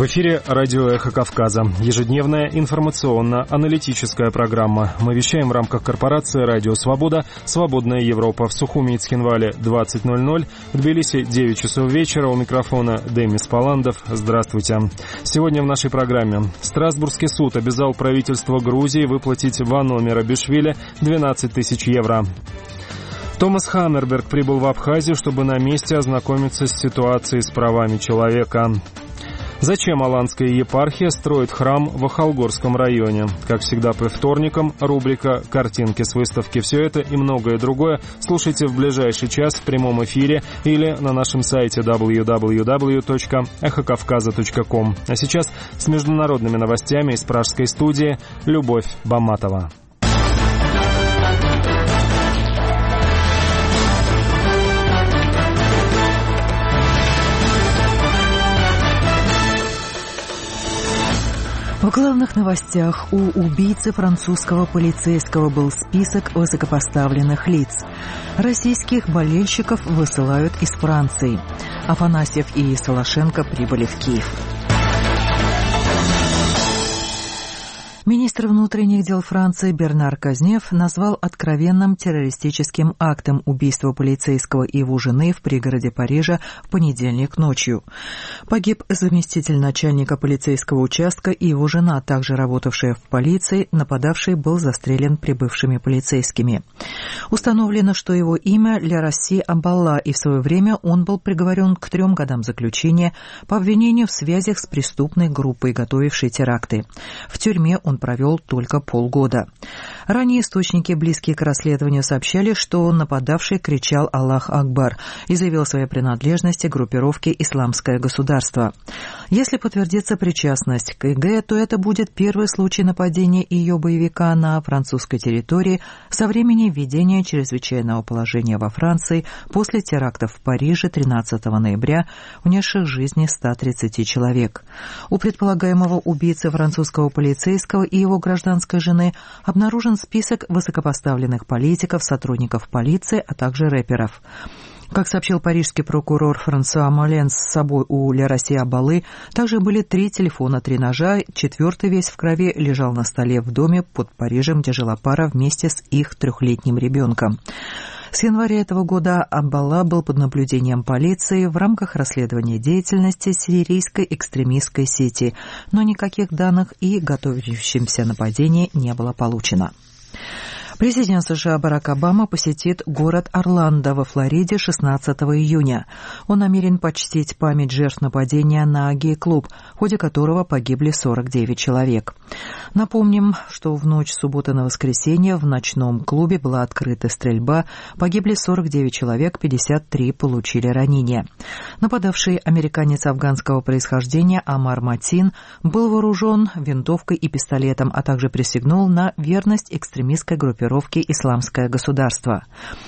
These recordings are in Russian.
В эфире радио «Эхо Кавказа». Ежедневная информационно-аналитическая программа. Мы вещаем в рамках корпорации «Радио Свобода», «Свободная Европа». В Сухуми и Цхинвале 20:00, в Тбилиси 9 часов вечера. У микрофона Демис Паландов. Здравствуйте. Сегодня в нашей программе. Страсбургский суд обязал правительство Грузии выплатить Вано Мерабишвили 12 тысяч евро. Томас Хаммерберг прибыл в Абхазию, чтобы на месте ознакомиться с ситуацией с правами человека. Зачем Аланская епархия строит храм в Ахалгорском районе? Как всегда по вторникам, рубрика «Картинки с выставки». Все это и многое другое слушайте в ближайший час в прямом эфире или на нашем сайте www.эхокавказа.ком. А сейчас с международными новостями из пражской студии Любовь Баматова. В главных новостях: у убийцы французского полицейского был список высокопоставленных лиц. Российских болельщиков высылают из Франции. Афанасьев и Солошенко прибыли в Киев. Министр внутренних дел Франции Бернар Казнев назвал откровенным террористическим актом убийство полицейского и его жены в пригороде Парижа в понедельник ночью. Погиб заместитель начальника полицейского участка и его жена, также работавшая в полиции. Нападавший был застрелен прибывшими полицейскими. Установлено, что его имя Ля-Расси Абалла, и в свое время он был приговорен к 3 годам заключения по обвинению в связях с преступной группой, готовившей теракты. В тюрьме он провел только полгода. Ранее источники, близкие к расследованию, сообщали, что нападавший кричал «Аллах Акбар» и заявил о своей принадлежности к группировке «Исламское государство». Если подтвердится причастность к ИГ, то это будет первый случай нападения ее боевика на французской территории со времени введения чрезвычайного положения во Франции после терактов в Париже 13 ноября, унесших жизни 130 человек. У предполагаемого убийцы французского полицейского и его гражданской жены обнаружен список высокопоставленных политиков, сотрудников полиции, а также рэперов. Как сообщил парижский прокурор Франсуа Молен, с собой у Ля-Расси Абаллы также были 3 телефона, 3 ножа, 4-й весь в крови лежал на столе в доме под Парижем, где жила пара вместе с их 3-летним ребенком. С января этого года Абалла был под наблюдением полиции в рамках расследования деятельности сирийской экстремистской сети, но никаких данных и готовящемся нападении не было получено. Президент США Барак Обама посетит город Орландо во Флориде 16 июня. Он намерен почтить память жертв нападения на гей-клуб, в ходе которого погибли 49 человек. Напомним, что в ночь субботы на воскресенье в ночном клубе была открыта стрельба, погибли 49 человек, 53 получили ранения. Нападавший американец афганского происхождения Амар Матин был вооружен винтовкой и пистолетом, а также присягнул на верность экстремистской группировке «Исламское государство».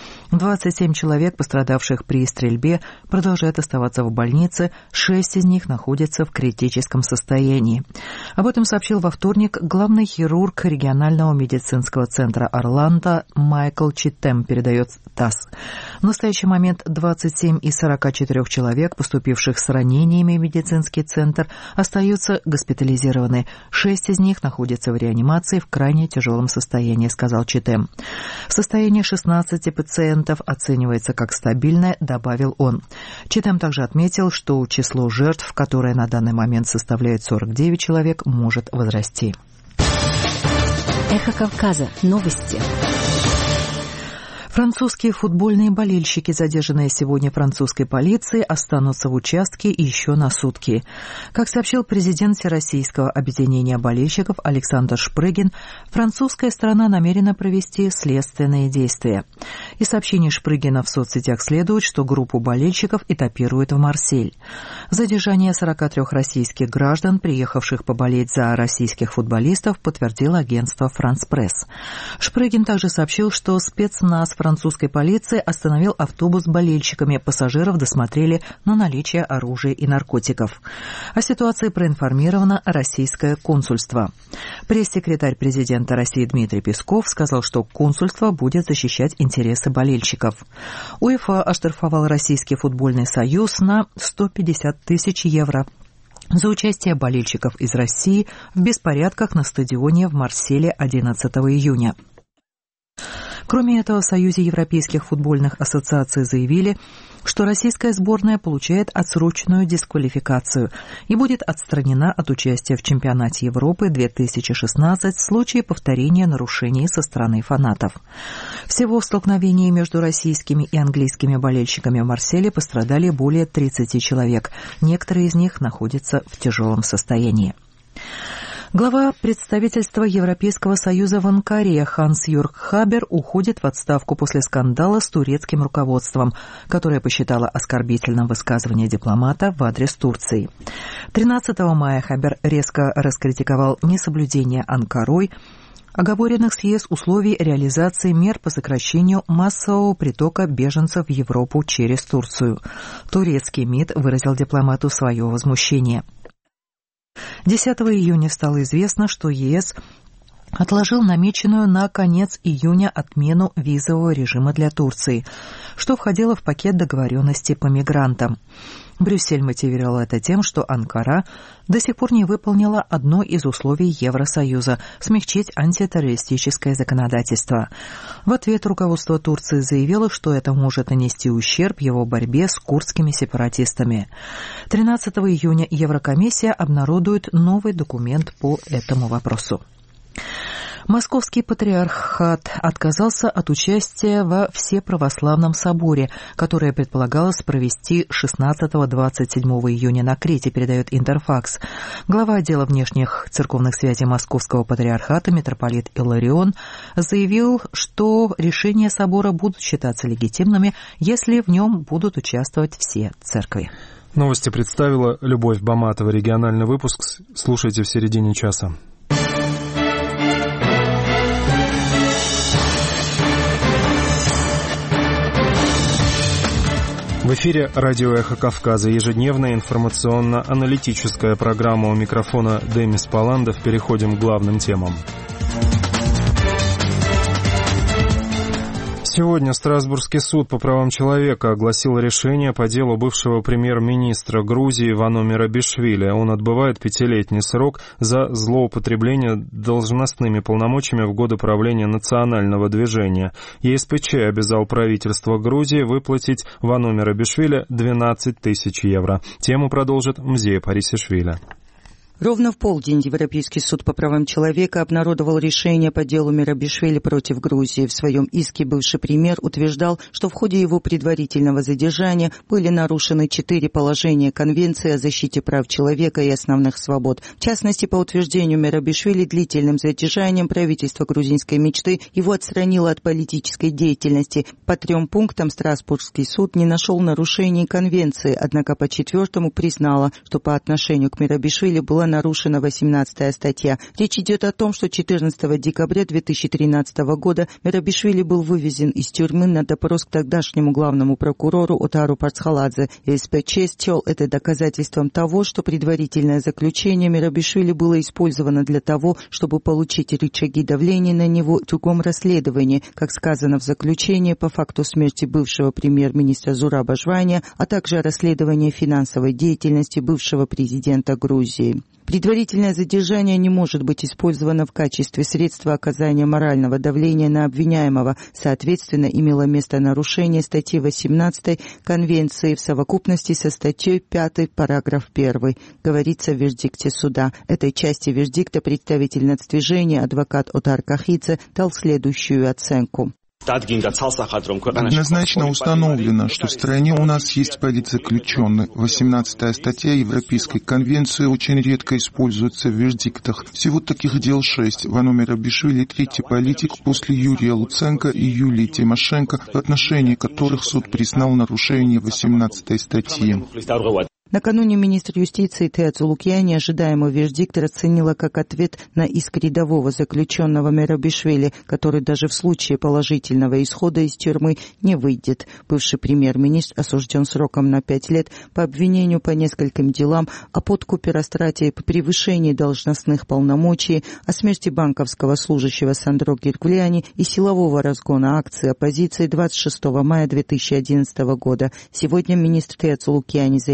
27 человек, пострадавших при стрельбе, продолжают оставаться в больнице, 6 из них находятся в критическом состоянии. Об этом сообщил во вторник главный хирург регионального медицинского центра Орландо Майкл Читем, передает ТАСС. В настоящий момент 27 из 44 человек, поступивших с ранениями в медицинский центр, остаются госпитализированы. 6 из них находятся в реанимации в крайне тяжелом состоянии, сказал Читем. Состояние 16 пациентов оценивается как стабильное, добавил он. Читем также отметил, что число жертв, которое на данный момент составляет 49 человек, может возрасти. Эхо Кавказа. Новости. Французские футбольные болельщики, задержанные сегодня французской полицией, останутся в участке еще на сутки. Как сообщил президент Всероссийского объединения болельщиков Александр Шпрыгин, французская сторона намерена провести следственные действия. Из сообщений Шпрыгина в соцсетях следует, что группу болельщиков этапируют в Марсель. Задержание 43 российских граждан, приехавших поболеть за российских футболистов, подтвердило агентство «Франс Пресс». Шпрыгин также сообщил, что спецназ французской полиции остановил автобус с болельщиками. Пассажиров досмотрели на наличие оружия и наркотиков. О ситуации проинформировано российское консульство. Пресс-секретарь президента России Дмитрий Песков сказал, что консульство будет защищать интересы болельщиков. УЕФА оштрафовал Российский футбольный союз на 150 тысяч евро за участие болельщиков из России в беспорядках на стадионе в Марселе 11 июня. Кроме этого, в Союзе европейских футбольных ассоциаций заявили, что российская сборная получает отсроченную дисквалификацию и будет отстранена от участия в чемпионате Европы 2016 в случае повторения нарушений со стороны фанатов. Всего в столкновении между российскими и английскими болельщиками в Марселе пострадали более 30 человек. Некоторые из них находятся в тяжелом состоянии. Глава представительства Европейского союза в Анкаре Ханс-Юрг Хабер уходит в отставку после скандала с турецким руководством, которое посчитало оскорбительным высказывание дипломата в адрес Турции. 13 мая Хабер резко раскритиковал несоблюдение Анкарой оговоренных с ЕС условий реализации мер по сокращению массового притока беженцев в Европу через Турцию. Турецкий МИД выразил дипломату свое возмущение. 10 июня стало известно, что ЕС отложил намеченную на конец июня отмену визового режима для Турции, что входило в пакет договоренностей по мигрантам. Брюссель мотивировал это тем, что Анкара до сих пор не выполнила одно из условий Евросоюза – смягчить антитеррористическое законодательство. В ответ руководство Турции заявило, что это может нанести ущерб его борьбе с курдскими сепаратистами. 13 июня Еврокомиссия обнародует новый документ по этому вопросу. Московский патриархат отказался от участия во Всеправославном соборе, которое предполагалось провести 16-27 июня на Крите, передает Интерфакс. Глава отдела внешних церковных связей Московского патриархата митрополит Иларион заявил, что решения собора будут считаться легитимными, если в нем будут участвовать все церкви. Новости представила Любовь Баматова. Региональный выпуск слушайте в середине часа. В эфире радио «Эхо Кавказа», ежедневная информационно-аналитическая программа. У микрофона Демис Паландов. Переходим к главным темам. Сегодня Страсбургский суд по правам человека огласил решение по делу бывшего премьер-министра Грузии Вано Мерабишвили. Он отбывает 5-летний срок за злоупотребление должностными полномочиями в годы правления национального движения. ЕСПЧ обязал правительство Грузии выплатить Вано Мерабишвили 12 тысяч евро. Тему продолжит Мзея Парисишвили. Ровно в полдень Европейский суд по правам человека обнародовал решение по делу Мерабишвили против Грузии. В своем иске бывший премьер утверждал, что в ходе его предварительного задержания были нарушены 4 положения Конвенции о защите прав человека и основных свобод. В частности, по утверждению Мерабишвили, длительным задержанием правительство грузинской мечты его отстранило от политической деятельности. По 3 пунктам Страсбургский суд не нашел нарушений Конвенции, однако по 4-му признало, что по отношению к Мерабишвили была нарушена 18-я статья. Речь идет о том, что 14 декабря 2013 года Мерабишвили был вывезен из тюрьмы на допрос к тогдашнему главному прокурору Отару Парцхаладзе. ЕСПЧ счел это доказательством того, что предварительное заключение Мерабишвили было использовано для того, чтобы получить рычаги давления на него в другом расследовании, как сказано в заключении по факту смерти бывшего премьер-министра Зураба Жвания, а также расследование финансовой деятельности бывшего президента Грузии. Предварительное задержание не может быть использовано в качестве средства оказания морального давления на обвиняемого. Соответственно, имело место нарушение статьи 18 Конвенции в совокупности со статьей 5, параграф 1, говорится в вердикте суда. Этой части вердикта представитель нацдвижения адвокат Отар Кахидзе дал следующую оценку. Однозначно установлено, что в стране у нас есть политзаключенный. 18-я статья Европейской конвенции очень редко используется в вердиктах. Всего таких дел 6. Вано Мерабишвили — третий политик после Юрия Луценко и Юлии Тимошенко, в отношении которых суд признал нарушение 18-й статьи. Накануне министр юстиции Теодзу Лукьяни ожидаемый вердикт расценила как ответ на иск рядового заключенного Мерабишвили, который даже в случае положительного исхода из тюрьмы не выйдет. Бывший премьер-министр осужден сроком на 5 лет по обвинению по нескольким делам о подкупе, растрате, превышении должностных полномочий, о смерти банковского служащего Сандро Гиргвлиани и силового разгона акций оппозиции 26 мая 2011 года. Сегодня министр Теодзу Лукьяни заявила: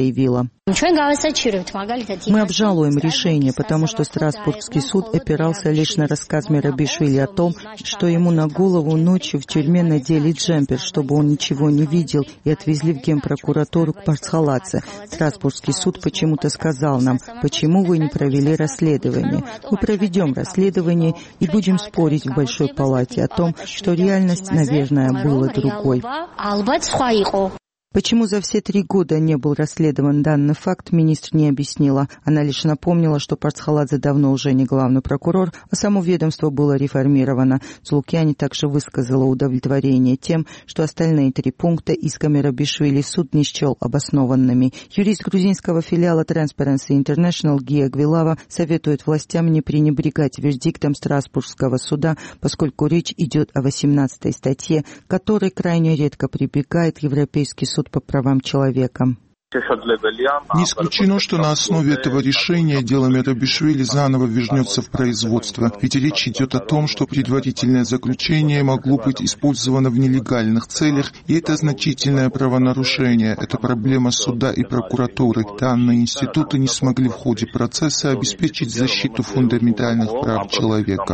Мы обжалуем решение, потому что Страсбургский суд опирался лишь на рассказ Мерабишвили о том, что ему на голову ночью в тюрьме надели джемпер, чтобы он ничего не видел, и отвезли в генпрокуратуру к Парцхаладзе. Страсбургский суд почему-то сказал нам: почему вы не провели расследование? Мы проведем расследование и будем спорить в Большой палате о том, что реальность, наверное, была другой. Почему за все 3 года не был расследован данный факт, министр не объяснила. Она лишь напомнила, что Парцхаладзе давно уже не главный прокурор, а само ведомство было реформировано. Цулукяни также высказала удовлетворение тем, что остальные 3 пункта иска Мерабишвили суд не счел обоснованными. Юрист грузинского филиала Transparency International Гия Гвилава советует властям не пренебрегать вердиктом Страсбургского суда, поскольку речь идет о 18-й статье, к которой крайне редко прибегает Европейский суд по правам человека. Не исключено, что на основе этого решения дело Мерабишвили заново вернется в производство, ведь речь идет о том, что предварительное заключение могло быть использовано в нелегальных целях, и это значительное правонарушение. Это проблема суда и прокуратуры. Данные институты не смогли в ходе процесса обеспечить защиту фундаментальных прав человека.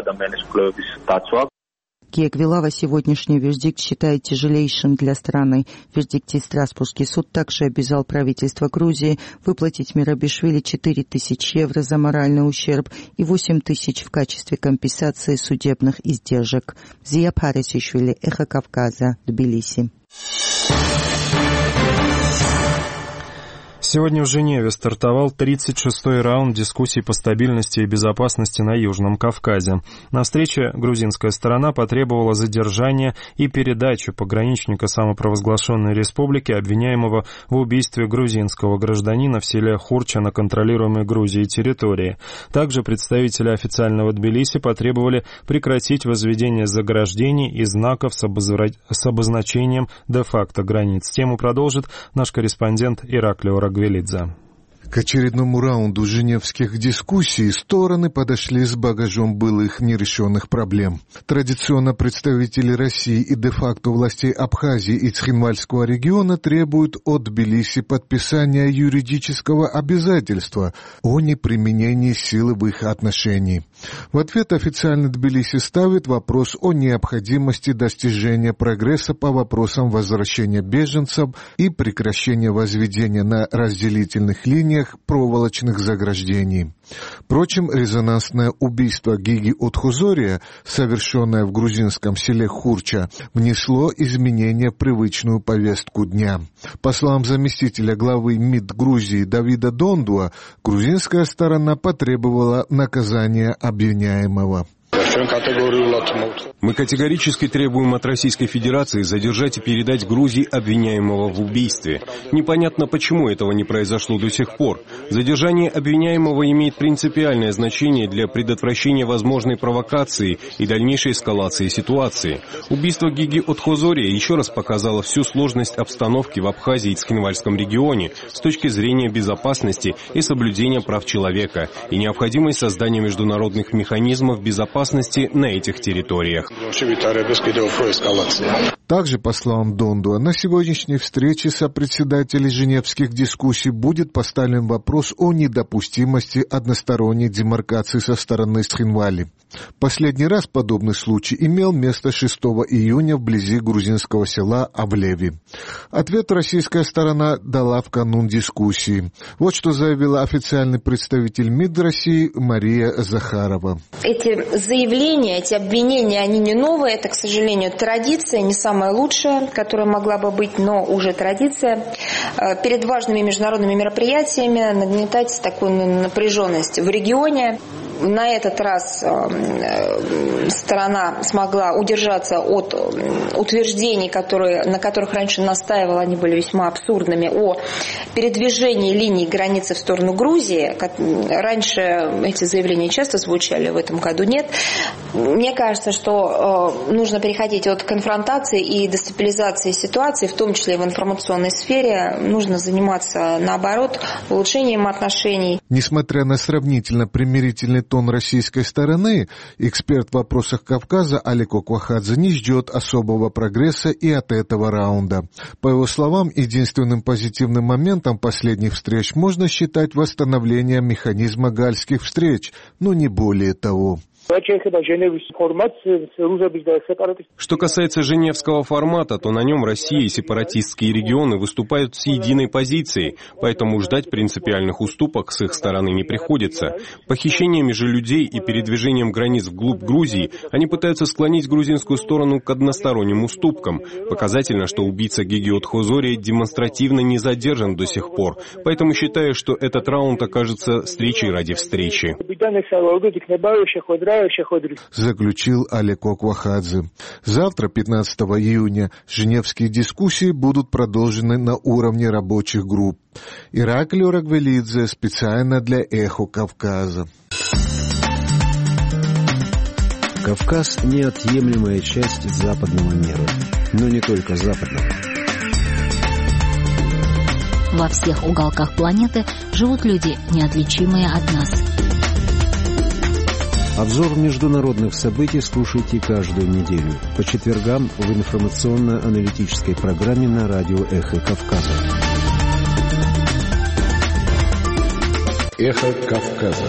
Гия Гвилава сегодняшний вердикт считает тяжелейшим для страны. В вердикте Страсбургский суд также обязал правительство Грузии выплатить Мерабишвили 4000 евро за моральный ущерб и 8000 в качестве компенсации судебных издержек. Зия Парисишвили, Эхо Кавказа, Тбилиси. Сегодня в Женеве стартовал 36-й раунд дискуссий по стабильности и безопасности на Южном Кавказе. На встрече грузинская сторона потребовала задержания и передачи пограничника самопровозглашенной республики, обвиняемого в убийстве грузинского гражданина в селе Хурча на контролируемой Грузией территории. Также представители официального Тбилиси потребовали прекратить возведение заграждений и знаков с обозначением де-факто границ. Тему продолжит наш корреспондент Ираклио Рагвелидзе. К очередному раунду женевских дискуссий стороны подошли с багажом былых нерешенных проблем. Традиционно представители России и де-факто властей Абхазии и Цхинвальского региона требуют от Тбилиси подписания юридического обязательства о неприменении силы в их отношении. В ответ официально Тбилиси ставит вопрос о необходимости достижения прогресса по вопросам возвращения беженцев и прекращения возведения на разделительных линиях проволочных заграждений. Впрочем, резонансное убийство Гиги Отхозория, совершенное в грузинском селе Хурча, внесло изменения в привычную повестку дня. По словам заместителя главы МИД Грузии Давида Дондуа, грузинская сторона потребовала наказания обвиняемого. Мы категорически требуем от Российской Федерации задержать и передать Грузии обвиняемого в убийстве. Непонятно, почему этого не произошло до сих пор. Задержание обвиняемого имеет принципиальное значение для предотвращения возможной провокации и дальнейшей эскалации ситуации. Убийство Гиги Отхозория еще раз показало всю сложность обстановки в Абхазии и Цхинвальском регионе с точки зрения безопасности и соблюдения прав человека и необходимость создания международных механизмов безопасности на этих территориях. Также, по словам Дондуа, на сегодняшней встрече сопредседателей женевских дискуссий будет поставлен вопрос о недопустимости односторонней демаркации со стороны Цхинвали. Последний раз подобный случай имел место 6 июня вблизи грузинского села Авлеви. Ответ российская сторона дала в канун дискуссии. Вот что заявила официальный представитель МИД России Мария Захарова. Эти заявления, эти обвинения, они не новые. Это, к сожалению, традиция, не самая лучшая, которая могла бы быть, но уже традиция. Перед важными международными мероприятиями нагнетать такую напряженность в регионе. На этот раз сторона смогла удержаться от утверждений, на которых раньше настаивала, они были весьма абсурдными, о передвижении линии границы в сторону Грузии. Раньше эти заявления часто звучали, в этом году нет. Мне кажется, что нужно переходить от конфронтации и дестабилизации ситуации, в том числе и в информационной сфере. Нужно заниматься, наоборот, улучшением отношений. Несмотря на сравнительно примирительный тон российской стороны, эксперт в вопросах Кавказа Алико Квахадзе не ждет особого прогресса и от этого раунда. По его словам, единственным позитивным моментом последних встреч можно считать восстановление механизма гальских встреч, но не более того. Что касается Женевского формата, то на нем Россия и сепаратистские регионы выступают с единой позицией, поэтому ждать принципиальных уступок с их стороны не приходится. Похищениями же людей и передвижением границ вглубь Грузии они пытаются склонить грузинскую сторону к односторонним уступкам. Показательно, что убийца Гегиот Хозори демонстративно не задержан до сих пор, поэтому считаю, что этот раунд окажется встречей ради встречи. Заключил Алико Квахадзе. Завтра, 15 июня, женевские дискуссии будут продолжены на уровне рабочих групп. Ираклио Рагвелидзе специально для «Эхо Кавказа». Кавказ – неотъемлемая часть западного мира, но не только западного. Во всех уголках планеты живут люди, неотличимые от нас. Обзор международных событий слушайте каждую неделю по четвергам в информационно-аналитической программе на радио «Эхо Кавказа». «Эхо Кавказа».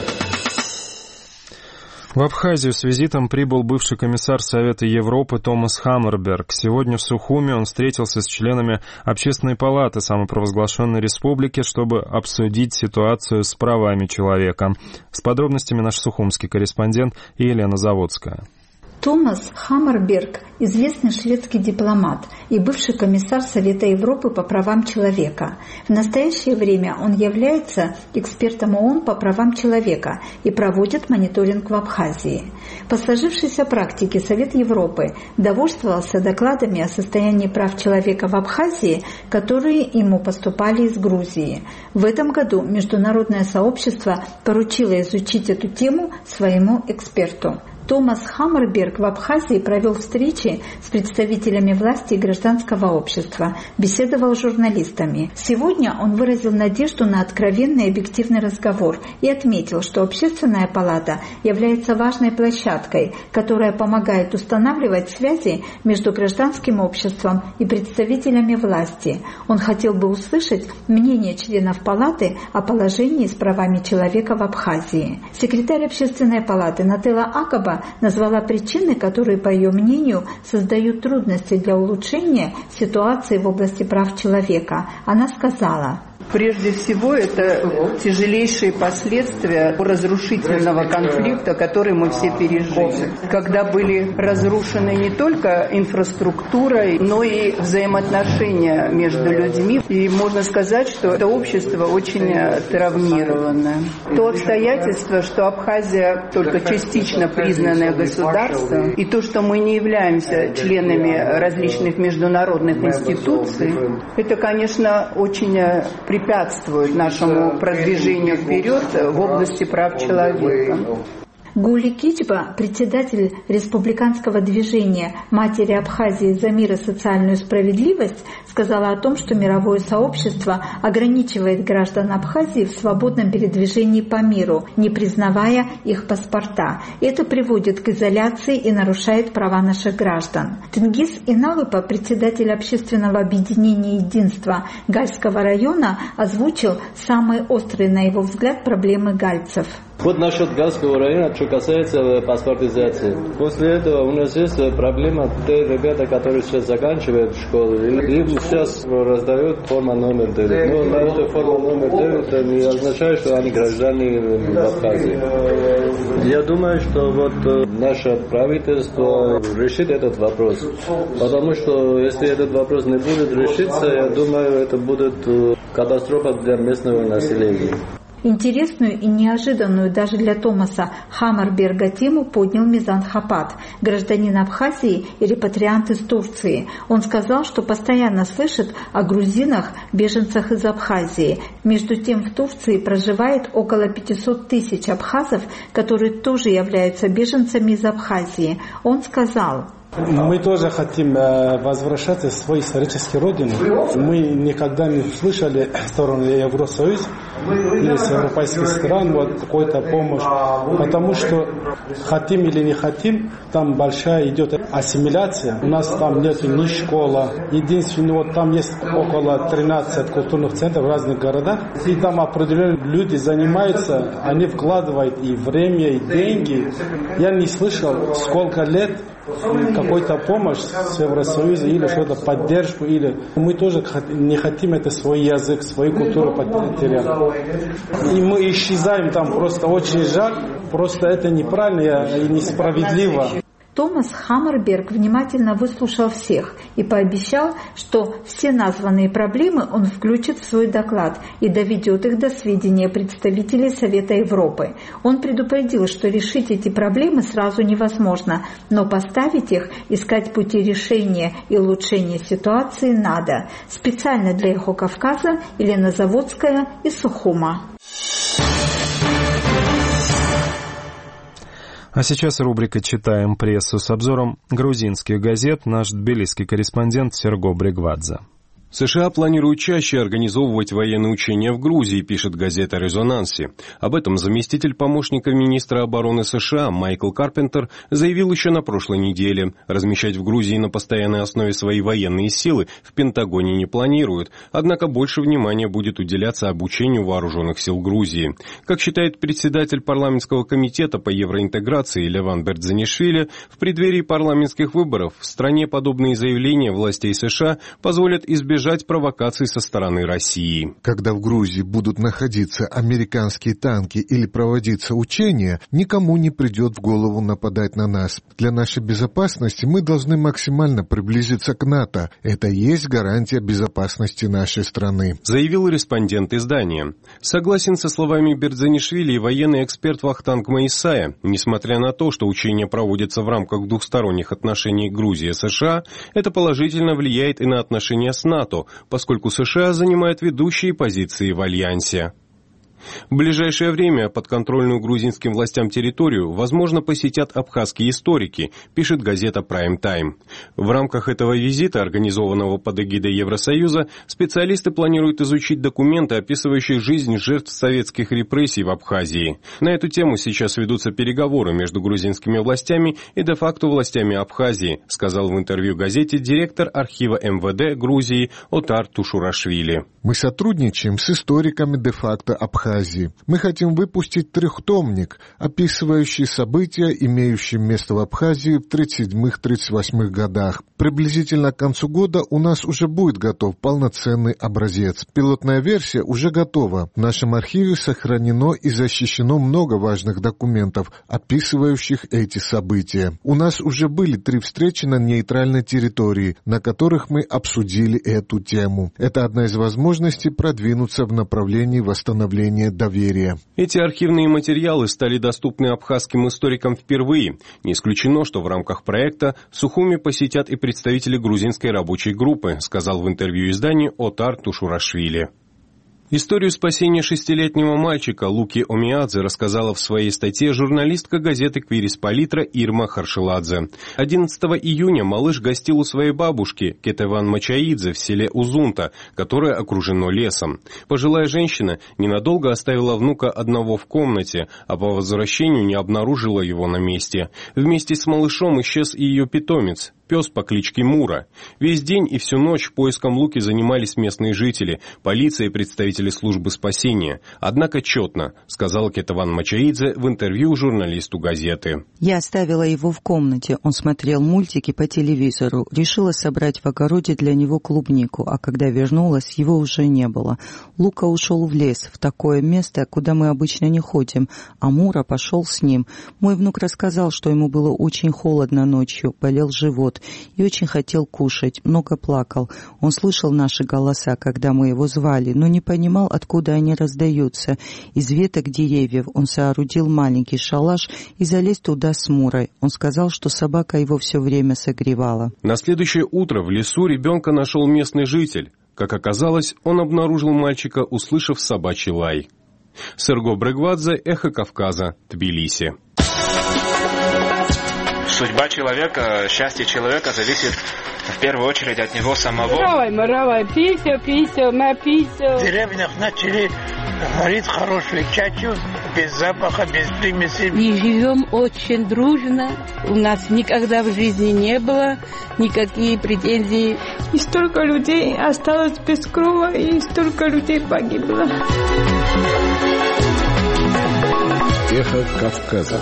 В Абхазию с визитом прибыл бывший комиссар Совета Европы Томас Хаммерберг. Сегодня в Сухуми он встретился с членами Общественной палаты самопровозглашенной республики, чтобы обсудить ситуацию с правами человека. С подробностями наш сухумский корреспондент Елена Заводская. Томас Хаммерберг – известный шведский дипломат и бывший комиссар Совета Европы по правам человека. В настоящее время он является экспертом ООН по правам человека и проводит мониторинг в Абхазии. По сложившейся практике Совет Европы довольствовался докладами о состоянии прав человека в Абхазии, которые ему поступали из Грузии. В этом году международное сообщество поручило изучить эту тему своему эксперту. Томас Хаммерберг в Абхазии провел встречи с представителями власти и гражданского общества, беседовал с журналистами. Сегодня он выразил надежду на откровенный и объективный разговор и отметил, что Общественная палата является важной площадкой, которая помогает устанавливать связи между гражданским обществом и представителями власти. Он хотел бы услышать мнение членов палаты о положении с правами человека в Абхазии. Секретарь Общественной палаты Нателла Акаба назвала причины, которые, по ее мнению, создают трудности для улучшения ситуации в области прав человека. Она сказала: прежде всего, это тяжелейшие последствия разрушительного конфликта, который мы все пережили. Когда были разрушены не только инфраструктура, но и взаимоотношения между людьми. И можно сказать, что это общество очень травмированное. То обстоятельство, что Абхазия только частично признанное государство, и то, что мы не являемся членами различных международных институций, это, конечно, очень препятствует нашему продвижению вперед в области прав человека. Гули Кичба, председатель республиканского движения «Матери Абхазии за мир и социальную справедливость», сказала о том, что мировое сообщество ограничивает граждан Абхазии в свободном передвижении по миру, не признавая их паспорта. Это приводит к изоляции и нарушает права наших граждан. Тенгиз Иналыпа, председатель общественного объединения «Единство» Гальского района, озвучил самые острые, на его взгляд, проблемы гальцев. Вот насчет Гальского района, что касается паспортизации. После этого у нас есть проблема, те ребята, которые сейчас заканчивают школу, им сейчас раздают форму номер 9. Но на эту форму номер 9 это не означает, что они граждане в Абхазии. Я думаю, что вот наше правительство решит этот вопрос. Потому что если этот вопрос не будет решиться, я думаю, это будет катастрофа для местного населения. Интересную и неожиданную даже для Томаса Хаммерберга тему поднял Мизан Хапат, гражданин Абхазии и репатриант из Турции. Он сказал, что постоянно слышит о грузинах, беженцах из Абхазии. Между тем в Турции проживает около 500 тысяч абхазов, которые тоже являются беженцами из Абхазии. Он сказал: мы тоже хотим возвращаться в свою историческую родину. Мы никогда не слышали сторону Евросоюза, или с европейских стран вот какую-то помощь. Потому что хотим или не хотим, там большая идет ассимиляция. У нас там нет ни школа. Единственное, вот там есть около 13 культурных центров в разных городах. И там определенные люди занимаются, они вкладывают и время, и деньги. Я не слышал, сколько лет какой-то помощь с Евросоюза или что-то поддержку, или мы тоже не хотим это свой язык, свою культуру потерять. И мы исчезаем там, просто очень жаль, просто это неправильно и несправедливо. Томас Хаммерберг внимательно выслушал всех и пообещал, что все названные проблемы он включит в свой доклад и доведет их до сведения представителей Совета Европы. Он предупредил, что решить эти проблемы сразу невозможно, но поставить их, искать пути решения и улучшения ситуации надо. Специально для «Эхо Кавказа» Елена Заводская из Сухума. А сейчас рубрика «Читаем прессу» с обзором грузинских газет. Наш тбилисский корреспондент Серго Брегвадзе. США планируют чаще организовывать военные учения в Грузии, пишет газета «Резонанси». Об этом заместитель помощника министра обороны США Майкл Карпентер заявил еще на прошлой неделе. Размещать в Грузии на постоянной основе свои военные силы в Пентагоне не планируют, однако больше внимания будет уделяться обучению вооруженных сил Грузии. Как считает председатель парламентского комитета по евроинтеграции Леван Бердзанишвили, в преддверии парламентских выборов в стране подобные заявления властей США позволят избежать провокаций со стороны России. Когда в Грузии будут находиться американские танки или проводиться учения, никому не придет в голову нападать на нас. Для нашей безопасности мы должны максимально приблизиться к НАТО. Это и есть гарантия безопасности нашей страны, заявил респондент издания. Согласен со словами Бердзанишвили и военный эксперт Вахтанг Маисая. Несмотря на то, что учения проводятся в рамках двухсторонних отношений Грузии и США, это положительно влияет и на отношения с НАТО, поскольку США занимают ведущие позиции в альянсе. В ближайшее время подконтрольную грузинским властям территорию, возможно, посетят абхазские историки, пишет газета Prime Time. В рамках этого визита, организованного под эгидой Евросоюза, специалисты планируют изучить документы, описывающие жизнь жертв советских репрессий в Абхазии. На эту тему сейчас ведутся переговоры между грузинскими властями и де-факто властями Абхазии, сказал в интервью газете директор архива МВД Грузии Отар Тушурашвили. Мы сотрудничаем с историками де-факто Абхазии. Мы хотим выпустить трехтомник, описывающий события, имеющие место в Абхазии в 1937-1938 годах. Приблизительно к концу года у нас уже будет готов полноценный образец. Пилотная версия уже готова. В нашем архиве сохранено и защищено много важных документов, описывающих эти события. У нас уже были 3 встречи на нейтральной территории, на которых мы обсудили эту тему. Это одна из возможностей продвинуться в направлении восстановления доверия. Эти архивные материалы стали доступны абхазским историкам впервые. Не исключено, что в рамках проекта Сухуми посетят и представители грузинской рабочей группы, сказал в интервью изданию Отар Тушурашвили. Историю спасения 6-летнего мальчика Луки Омиадзе рассказала в своей статье журналистка газеты «Квирис-Палитра» Ирма Харшеладзе. 11 июня малыш гостил у своей бабушки Кетеван Мачаидзе в селе Узунта, которое окружено лесом. Пожилая женщина ненадолго оставила внука одного в комнате, а по возвращению не обнаружила его на месте. Вместе с малышом исчез и ее питомец, пес по кличке Мура. Весь день и всю ночь поиском Луки занимались местные жители, полиция и представители службы спасения. Однако четно, сказал Кетеван Мачаидзе в интервью журналисту газеты. Я оставила его в комнате, он смотрел мультики по телевизору, решила собрать в огороде для него клубнику, а когда вернулась, его уже не было. Лука ушел в лес, в такое место, куда мы обычно не ходим, а Мура пошел с ним. Мой внук рассказал, что ему было очень холодно ночью, болел живот и очень хотел кушать, много плакал. Он слышал наши голоса, когда мы его звали, но не понимал, откуда они раздаются. Из веток деревьев он соорудил маленький шалаш и залез туда с Мурой. Он сказал, что собака его все время согревала. На следующее утро в лесу ребенка нашел местный житель. Как оказалось, он обнаружил мальчика, услышав собачий лай. Серго Брегвадзе, Эхо Кавказа, Тбилиси. Судьба человека, счастье человека зависит в первую очередь от него самого. В деревнях начали Горит хорошей чачью, без запаха, без примесей. И живем очень дружно. У нас никогда в жизни не было никаких претензий. И столько людей осталось без крова, и столько людей погибло. Эхо Кавказа.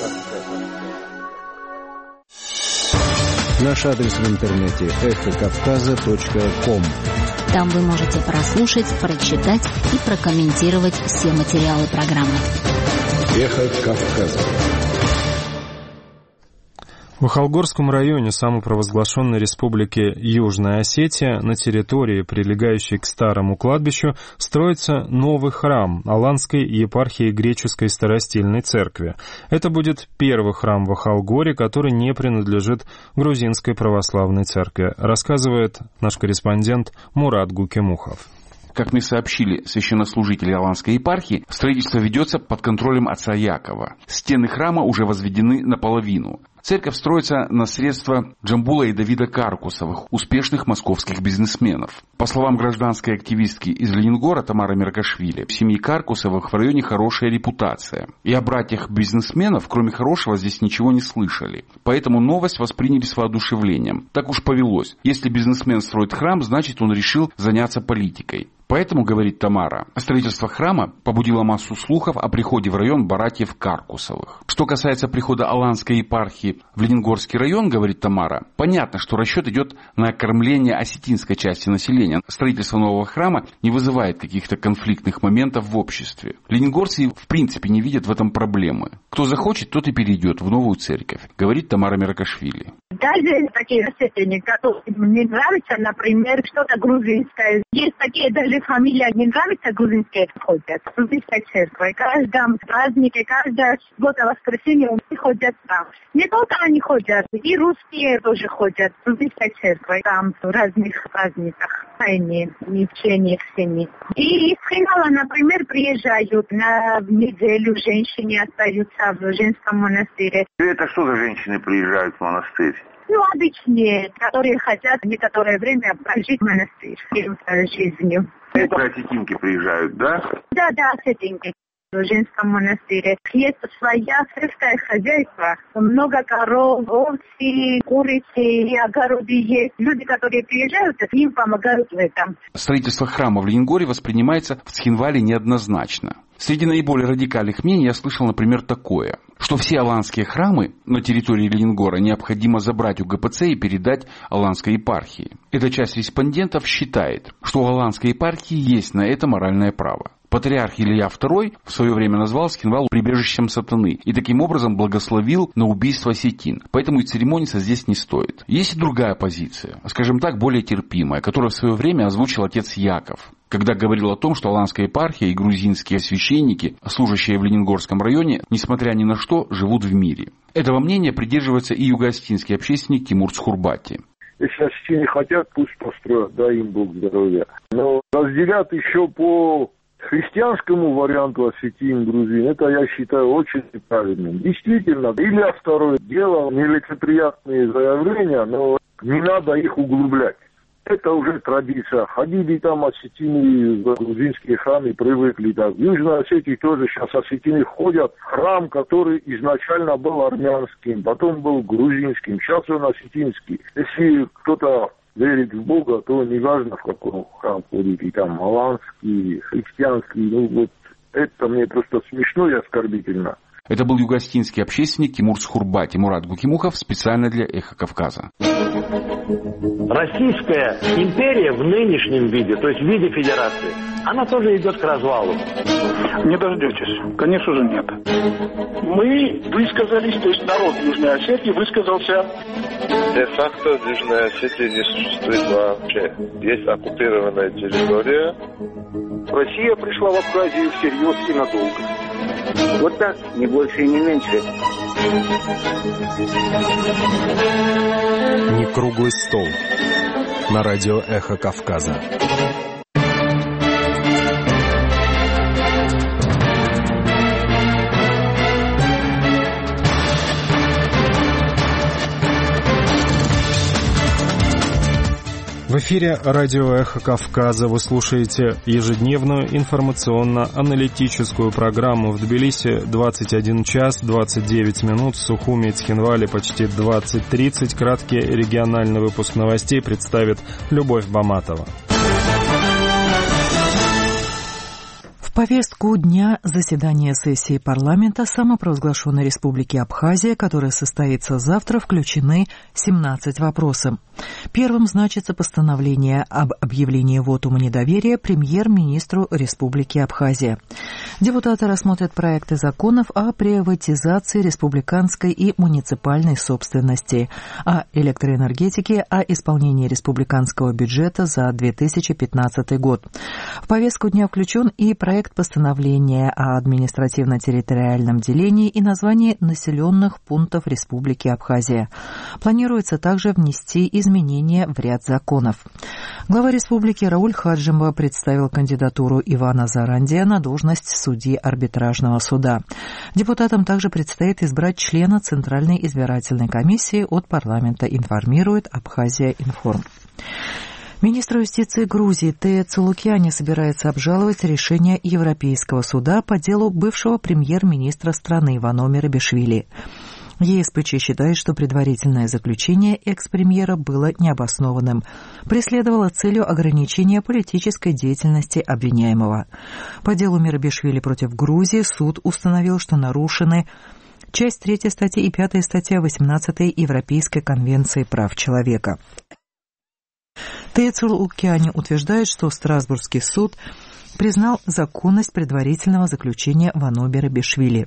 Наш адрес в интернете эхокавказа.ком. Там вы можете прослушать, прочитать и прокомментировать все материалы программы. Эхо Кавказа. В Ахалгорском районе самопровозглашенной республики Южная Осетия на территории, прилегающей к старому кладбищу, строится новый храм Аланской епархии Греческой Старостильной Церкви. Это будет первый храм в Ахалгоре, который не принадлежит Грузинской Православной Церкви, рассказывает наш корреспондент Мурат Гукимухов. Как мне сообщили священнослужители Аланской епархии, строительство ведется под контролем отца Якова. Стены храма уже возведены наполовину. Церковь строится на средства Джамбула и Давида Каркусовых, успешных московских бизнесменов. По словам гражданской активистки из Ленингора Тамары Меркашвили, в семье Каркусовых в районе хорошая репутация. И о братьях бизнесменов, кроме хорошего, здесь ничего не слышали. Поэтому новость восприняли с воодушевлением. Так уж повелось. Если бизнесмен строит храм, значит он решил заняться политикой. Поэтому, говорит Тамара, строительство храма побудило массу слухов о приходе в район братьев Каркусовых. Что касается прихода Аланской епархии в Ленингорский район, говорит Тамара, понятно, что расчет идет на кормление осетинской части населения. Строительство нового храма не вызывает каких-то конфликтных моментов в обществе. Ленингорцы в принципе не видят в этом проблемы. Кто захочет, тот и перейдет в новую церковь, говорит Тамара Меркашвили. Даже такие осетины, которые мне нравятся, например, что-то грузинское. Есть такие даже фамилии, не нравятся грузинские, ходят в грузинской церкви. Каждом празднике, каждое суббота, воскресенье они ходят там. Не только они ходят, и русские тоже ходят в грузинской церкви, там в разных праздниках. Они в течение всеми. И из Хинала, например, приезжают на неделю, женщины остаются в женском монастыре. Это что за женщины приезжают в монастырь? Ну, обычные, которые хотят некоторое время прожить в монастырь жизнью. Это осетинки приезжают, да? Да, осетинки. В женском монастыре есть своя сельское хозяйство. Много коров, овцы, курицы и огороды есть. Люди, которые приезжают, им помогают в этом. Строительство храма в Ленингоре воспринимается в Цхинвале неоднозначно. Среди наиболее радикальных мнений я слышал, например, такое, что все аланские храмы на территории Ленингора необходимо забрать у ГПЦ и передать Аланской епархии. Эта часть респондентов считает, что у Аланской епархии есть на это моральное право. Патриарх Илья II в свое время назвал Цхинвал прибежищем сатаны и таким образом благословил на убийство осетин. Поэтому и церемониться здесь не стоит. Есть и другая позиция, скажем так, более терпимая, которую в свое время озвучил отец Яков, когда говорил о том, что Аланская епархия и грузинские священники, служащие в Ленингорском районе, несмотря ни на что, живут в мире. Этого мнения придерживается и юго-осетинский общественник Тимур Цхурбати. Если осетины хотят, пусть построят, дай им Бог здоровья. Но разделят еще по христианскому варианту осетин, грузин, это я считаю очень неправильным. Действительно, или второе дело, нелицеприятные заявления, но не надо их углублять. Это уже традиция. Ходили там осетины в грузинские храмы, привыкли. Да. В Южной Осетии тоже сейчас осетины ходят в храм, который изначально был армянским, потом был грузинским, сейчас он осетинский. Если кто-то верит в Бога, то не важно, в какой храм ходит, и там аланский, христианский, ну вот это мне просто смешно и оскорбительно. Это был юго-осетинский общественник Тимур Цхурбати. Мурат Гукимухов специально для «Эхо Кавказа». Российская империя в нынешнем виде, то есть в виде федерации, она тоже идет к развалу. Не дождетесь. Конечно же нет. Мы высказались, то есть народ Южной Осетии высказался. Де-факто в Южной Осетии не существует вообще. Есть оккупированная территория. Россия пришла в Абхазию всерьез и надолго. Вот так, не больше и не меньше. Не круглый стол. На радио «Эхо Кавказа». В эфире радио «Эхо Кавказа». Вы слушаете ежедневную информационно-аналитическую программу. В Тбилиси 21 час 29 минут, в Сухуми и Цхинвале почти 20:30. Краткий региональный выпуск новостей представит Любовь Баматова. В повестку дня заседания сессии парламента самопровозглашенной Республики Абхазия, которая состоится завтра, включены 17 вопросов. Первым значится постановление об объявлении вотума недоверия премьер-министру Республики Абхазия. Депутаты рассмотрят проекты законов о приватизации республиканской и муниципальной собственности, о электроэнергетике, о исполнении республиканского бюджета за 2015 год. В повестку дня включен и проект постановления о административно-территориальном делении и названии населенных пунктов Республики Абхазия. Планируется также внести изменения в ряд законов. Глава республики Рауль Хаджимова представил кандидатуру Ивана Зарандия на должность судьи арбитражного суда. Депутатам также предстоит избрать члена Центральной избирательной комиссии от парламента, информирует Абхазия Информ. Министр юстиции Грузии Тея Цулукяни собирается обжаловать решение Европейского суда по делу бывшего премьер-министра страны Ивано Мерабишвили. ЕСПЧ считает, что предварительное заключение экс-премьера было необоснованным, преследовало целью ограничения политической деятельности обвиняемого. По делу Мерабишвили против Грузии суд установил, что нарушены часть 3 статьи и 5 статья 18 Европейской конвенции прав человека. Тея Цулукяни утверждает, что Страсбургский суд признал законность предварительного заключения Ивано Мерабишвили.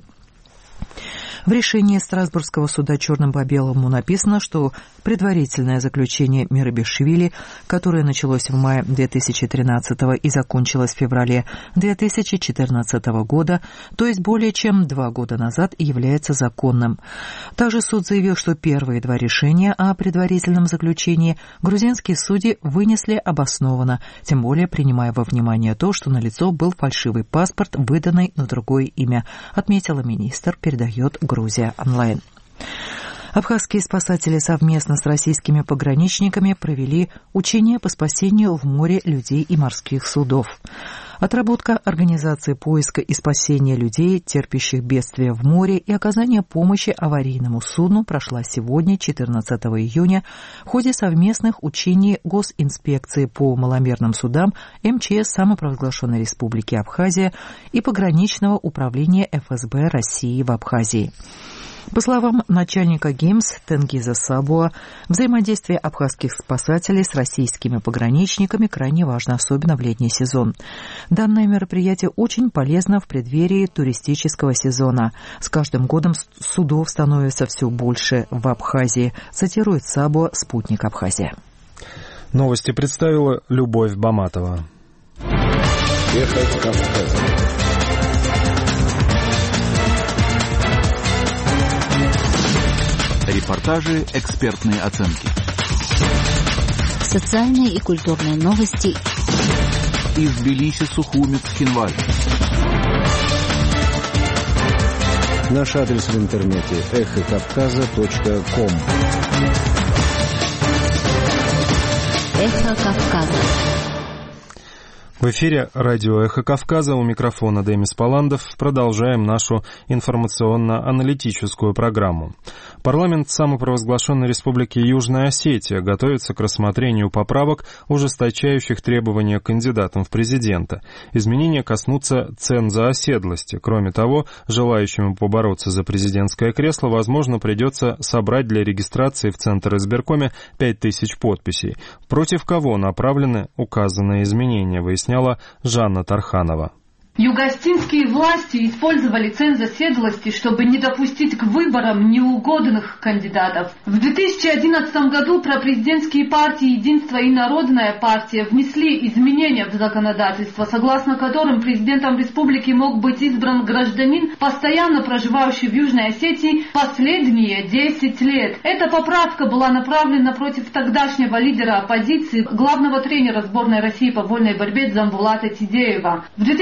В решении Страсбургского суда черным по белому написано, что предварительное заключение Мерабишвили, которое началось в мае 2013 и закончилось в феврале 2014 года, то есть более чем 2 года назад, является законным. Также суд заявил, что первые 2 решения о предварительном заключении грузинские судьи вынесли обоснованно, тем более принимая во внимание то, что налицо был фальшивый паспорт, выданный на другое имя, отметила министр, передает Грузия онлайн. Абхазские спасатели совместно с российскими пограничниками провели учения по спасению в море людей и морских судов. Отработка организации поиска и спасения людей, терпящих бедствия в море, и оказания помощи аварийному судну прошла сегодня, 14 июня, в ходе совместных учений Госинспекции по маломерным судам, МЧС самопровозглашенной Республики Абхазия и пограничного управления ФСБ России в Абхазии. По словам начальника ГИМС Тенгиза Сабуа, взаимодействие абхазских спасателей с российскими пограничниками крайне важно, особенно в летний сезон. Данное мероприятие очень полезно в преддверии туристического сезона. С каждым годом судов становится все больше в Абхазии, цитирует Сабуа «Спутник Абхазия». Новости представила Любовь Баматова. Эхо Кавказа. Репортажи, экспертные оценки. Социальные и культурные новости. Из Тбилиси, Сухуми, Цхинваль. Наш адрес в интернете эхокавказа.ком. Эхо Кавказа. В эфире радио «Эхо Кавказа», у микрофона Демис Паландов. Продолжаем нашу информационно-аналитическую программу. Парламент самопровозглашенной Республики Южная Осетия готовится к рассмотрению поправок, ужесточающих требования к кандидатам в президенты. Изменения коснутся цен за оседлости. Кроме того, желающим побороться за президентское кресло, возможно, придется собрать для регистрации в Центр избиркоме 5000 подписей. Против кого направлены указанные изменения, выясняла Жанна Тарханова. Югостинские власти использовали ценз оседлости, чтобы не допустить к выборам неугодных кандидатов. В 2011 году пропрезидентские партии «Единство» и «Народная партия» внесли изменения в законодательство, согласно которым президентом республики мог быть избран гражданин, постоянно проживающий в Южной Осетии последние 10 лет. Эта поправка была направлена против тогдашнего лидера оппозиции, главного тренера сборной России по вольной борьбе Дзамбулата Тидеева. В 2011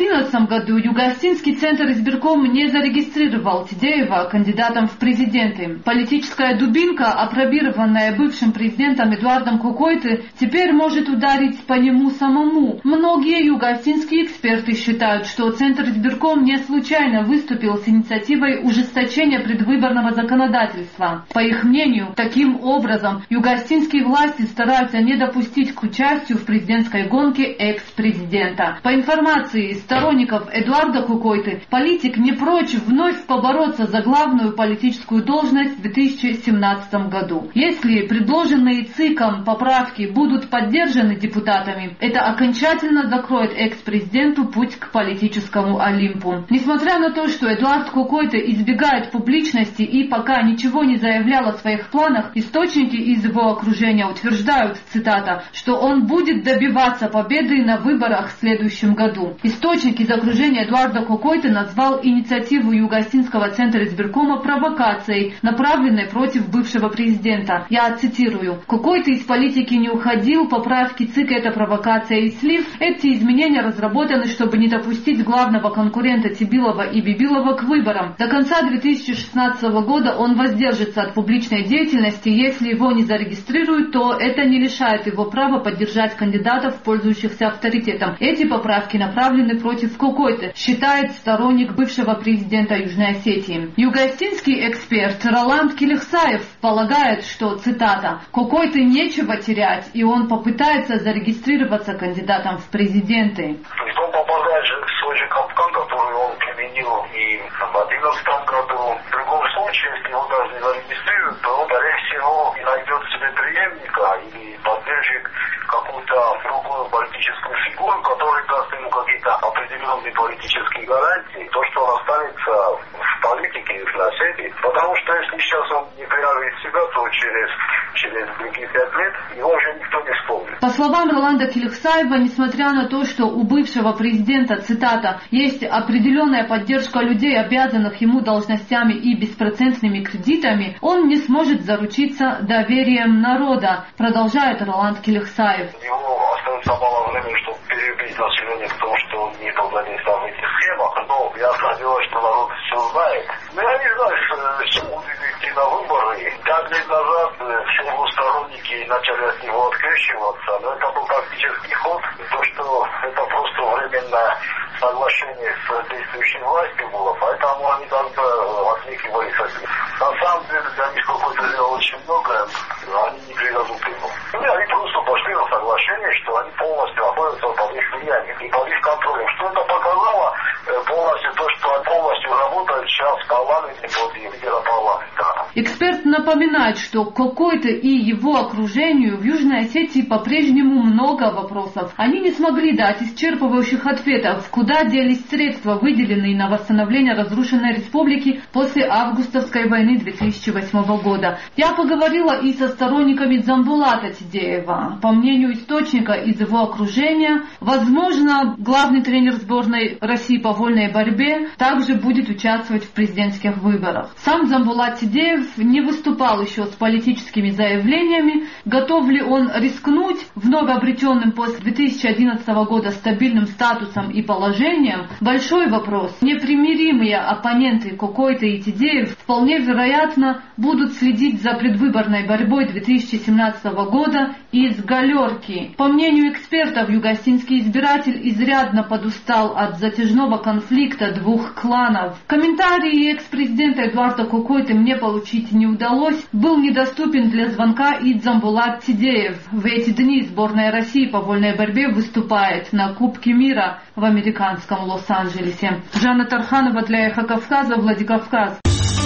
2011 году Юго-Осетинский центр избирком не зарегистрировал Тидеева кандидатом в президенты. Политическая дубинка, опробированная бывшим президентом Эдуардом Кокойты, теперь может ударить по нему самому. Многие юго-осетинские эксперты считают, что центр избирком не случайно выступил с инициативой ужесточения предвыборного законодательства. По их мнению, таким образом юго-осетинские власти стараются не допустить к участию в президентской гонке экс-президента. По информации сторонников Эдуарда Кокойты, политик не прочь вновь побороться за главную политическую должность в 2017 году. Если предложенные ЦИКом поправки будут поддержаны депутатами, это окончательно закроет экс-президенту путь к политическому Олимпу. Несмотря на то, что Эдуард Кокойта избегает публичности и пока ничего не заявлял о своих планах, источники из его окружения утверждают, цитата, что он будет добиваться победы на выборах в следующем году. Источник из окружения Эдуарда Кокойты назвал инициативу Юго-Осетинского центра избиркома провокацией, направленной против бывшего президента. Я цитирую. «Кокойта из политики не уходил, поправки ЦИК — это провокация и слив. Эти изменения разработаны, чтобы не допустить главного конкурента Тибилова и Бибилова к выборам. До конца 2016 года он воздержится от публичной деятельности. Если его не зарегистрируют, то это не лишает его права поддержать кандидатов, пользующихся авторитетом. Эти поправки направлены против Кокойты», считает сторонник бывшего президента Южной Осетии. Юго-осетинский эксперт Роланд Килихсаев полагает, что, цитата, «Кокойты нечего терять, и он попытается зарегистрироваться кандидатом в президенты». Он попадает в свой же капкан, который он применил и в 2011 году. В другом случае, если его даже не зарегистрируют, то он, скорее всего, и найдет себе преемника или поддержит какую-то другую политическую фигуру, которая даст ему какие-то определенные политические гарантии, то, что он останется в политике Южной Осетии. Потому что если сейчас он не проявит себя, то через другие 5 лет его уже никто не вспомнит. По словам Роланда Килихсаева, несмотря на то, что у бывшего президента, цитата, есть определенная поддержка людей, обязанных ему должностями и беспроцентными кредитами, он не сможет заручиться доверием народа, продолжает Роланд Килихсаев. Его остается мало времени, чтобы перебить население в том, что он не был задействован в этих схемах, но я надеюсь, что народ все знает. Но я не знаю, что будет идти на выборы. 5 лет назад все его сторонники начали от него открещиваться, но это был тактический ход, то, что это просто временное соглашение с действующей властью было, поэтому они как-то отвлекивались от них. На самом деле для них какой-то сделал очень многое, они не придадут ему. И они просто пошли на соглашение, что они полностью находятся под их влиянием и под их контролем. Что это показало полностью то, что они полностью работают сейчас в парламенте под лидера парламента. Эксперт напоминает, что Кокойта и его окружению в Южной Осетии по-прежнему много вопросов. Они не смогли дать исчерпывающих ответов, куда делись средства, выделенные на восстановление разрушенной республики после августовской войны 2008 года. Я поговорила и со сторонниками Дзамбулата Тидеева. По мнению источника из его окружения, возможно, главный тренер сборной России по вольной борьбе также будет участвовать в президентских выборах. Сам Дзамбулат Тидеев не выступал еще с политическими заявлениями, готов ли он рискнуть вновь обретенным после 2011 года стабильным статусом и положением. Большой вопрос. Непримиримые оппоненты Кокойта и Тидеев вполне вероятно будут следить за предвыборной борьбой 2017 года из галерки. По мнению экспертов, юго-осетинский избиратель изрядно подустал от затяжного конфликта двух кланов. Комментарии экс-президента Эдуарда Кокойты мне получить не удалось. Был недоступен для звонка и Дзамбулат Тидеев. В эти дни сборная России по вольной борьбе выступает на Кубке мира в американском Лос-Анджелесе. Жанна Тарханова для Эхо Кавказа, Владикавказ.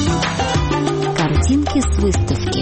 Картинки с выставки.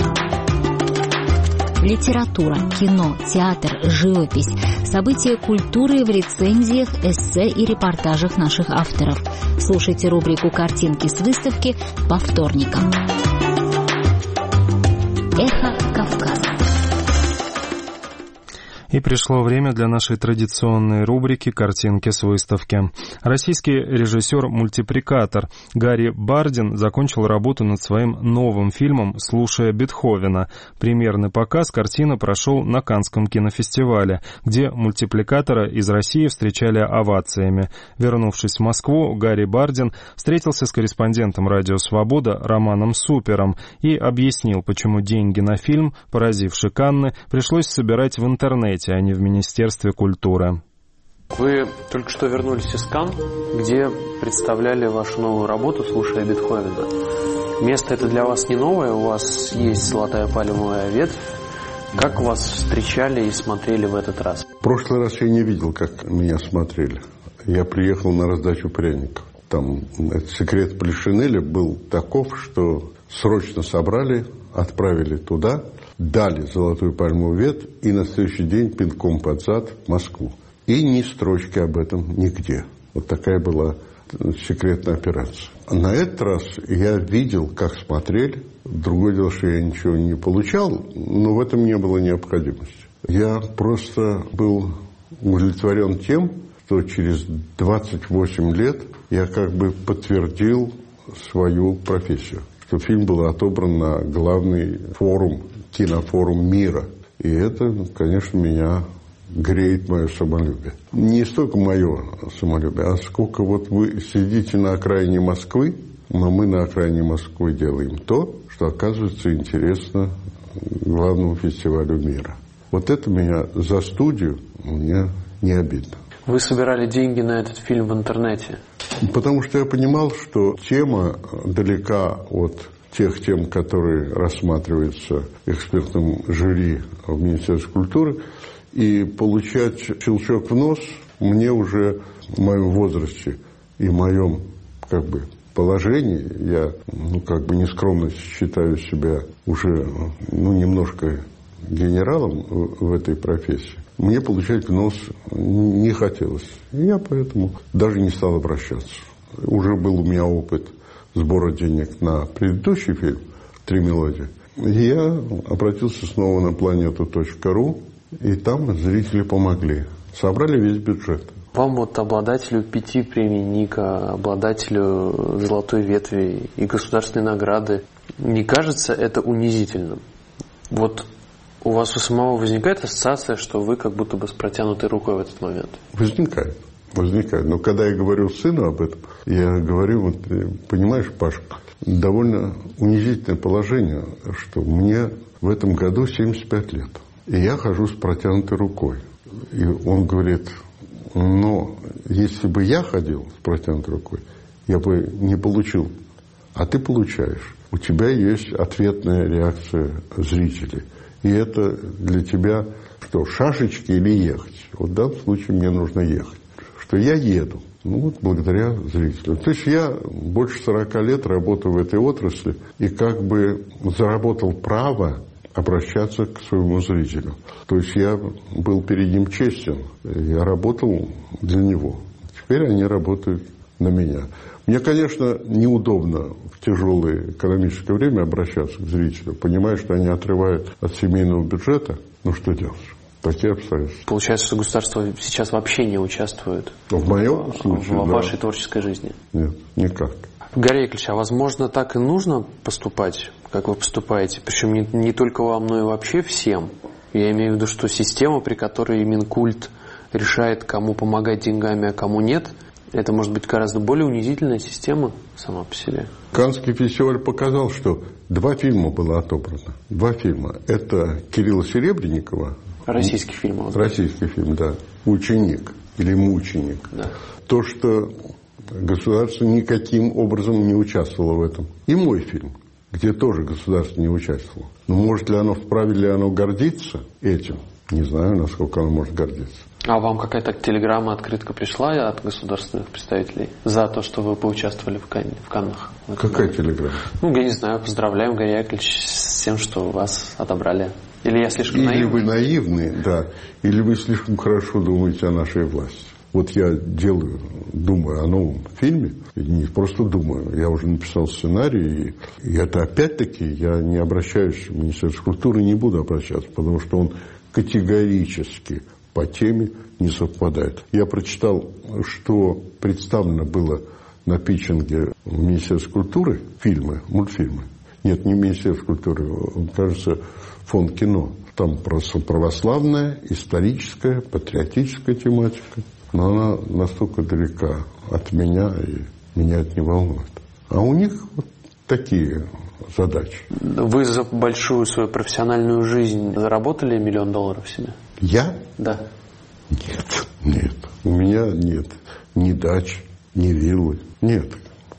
Литература, кино, театр, живопись, события культуры в рецензиях, эссе и репортажах наших авторов. Слушайте рубрику «Картинки с выставки» по вторникам. Эхо Кавказа. И пришло время для нашей традиционной рубрики «Картинки с выставки». Российский режиссер-мультипликатор Гарри Бардин закончил работу над своим новым фильмом «Слушая Бетховена». Премьерный показ картины прошел на Каннском кинофестивале, где мультипликатора из России встречали овациями. Вернувшись в Москву, Гарри Бардин встретился с корреспондентом «Радио Свобода» Романом Супером и объяснил, почему деньги на фильм, поразивший Канны, пришлось собирать в интернете, а не в Министерстве культуры. Вы только что вернулись из Канн, где представляли вашу новую работу «Слушая Бетховена». Место это для вас не новое, у вас есть золотая пальмовая ветвь. Как вас встречали и смотрели в этот раз? В прошлый раз я не видел, как меня смотрели. Я приехал на раздачу пряников. Там секрет Полишинеля был таков, что срочно собрали, отправили туда, дали золотую пальмовую ветвь и на следующий день пинком под зад в Москву. И ни строчки об этом нигде. Вот такая была секретная операция. На этот раз я видел, как смотрели. Другое дело, что я ничего не получал, но в этом не было необходимости. Я просто был удовлетворен тем, что через 28 лет я как бы подтвердил свою профессию. Что фильм был отобран на главный форум, кинофорум мира. И это, конечно, меня греет мое самолюбие. Не столько мое самолюбие, а сколько вот вы сидите на окраине Москвы, но мы на окраине Москвы делаем то, что оказывается интересно главному фестивалю мира. Вот это меня за студию, мне не обидно. Вы собирали деньги на этот фильм в интернете? Потому что я понимал, что тема далека от тех тем, которые рассматриваются экспертным жюри в Министерстве культуры. И получать щелчок в нос мне уже в моем возрасте и в моем положении, я нескромно считаю себя уже немножко генералом в этой профессии, мне получать в нос не хотелось. И я поэтому даже не стал обращаться. Уже был у меня опыт сбора денег на предыдущий фильм «Три мелодии». И я обратился снова на planeta.ru, и там зрители помогли. Собрали весь бюджет. Вам, вот обладателю 5 премий Ника, обладателю золотой ветви и государственной награды, не кажется это унизительным? Вот у вас у самого возникает ассоциация, что вы как будто бы с протянутой рукой в этот момент? Возникает. Но когда я говорю сыну об этом, я говорю, понимаешь, Паш, довольно унизительное положение, что мне в этом году 75 лет. И я хожу с протянутой рукой. И он говорит, но если бы я ходил с протянутой рукой, я бы не получил. А ты получаешь. У тебя есть ответная реакция зрителей. И это для тебя что, шашечки или ехать? Вот в данном случае мне нужно ехать. Что я еду. Благодаря зрителю. То есть я больше 40 лет работаю в этой отрасли и заработал право обращаться к своему зрителю. То есть я был перед ним честен. Я работал для него. Теперь они работают на меня. Мне, конечно, неудобно в тяжелое экономическое время обращаться к зрителю, понимая, что они отрывают от семейного бюджета. Что делать? Такие обстоятельства. Получается, что государство сейчас вообще не участвует в моем случае, в вашей творческой жизни? Нет, никак. Гарри Яковлевич, а возможно, так и нужно поступать, как вы поступаете? Причем не только вам, но и вообще всем. Я имею в виду, что система, при которой Минкульт решает, кому помогать деньгами, а кому нет, это может быть гораздо более унизительная система сама по себе. Каннский фестиваль показал, что 2 фильма было отобрано. 2 фильма. Это Кирилла Серебренникова. Российский фильм. Российский фильм, да. «Ученик» или «Мученик». Да. То, что государство никаким образом не участвовало в этом. И мой фильм, где тоже государство не участвовало. Но может ли оно, вправе ли оно гордиться этим? Не знаю, насколько оно может гордиться. А вам какая-то телеграмма, открытка пришла от государственных представителей за то, что вы поучаствовали в Каннах? Какая телеграмма? Я не знаю, поздравляем, Гарри Яковлевич, с тем, что вас отобрали. Или я слишком наивный? Или вы наивны, да, или вы слишком хорошо думаете о нашей власти. Вот я думаю о новом фильме, и не просто думаю, я уже написал сценарий, и это опять-таки я не обращаюсь в Министерство культуры, не буду обращаться, потому что он категорически по теме не совпадают. Я прочитал, что представлено было на питчинге в Министерстве культуры мультфильмы. Нет, не Министерство культуры, кажется, фонд кино. Там просто православная, историческая, патриотическая тематика. Но она настолько далека от меня, и меня это не волнует. А у них вот такие задачи. Вы за большую свою профессиональную жизнь заработали $1 миллион себе? Я? Да. Нет. У меня нет ни дач, ни виллы. Нет.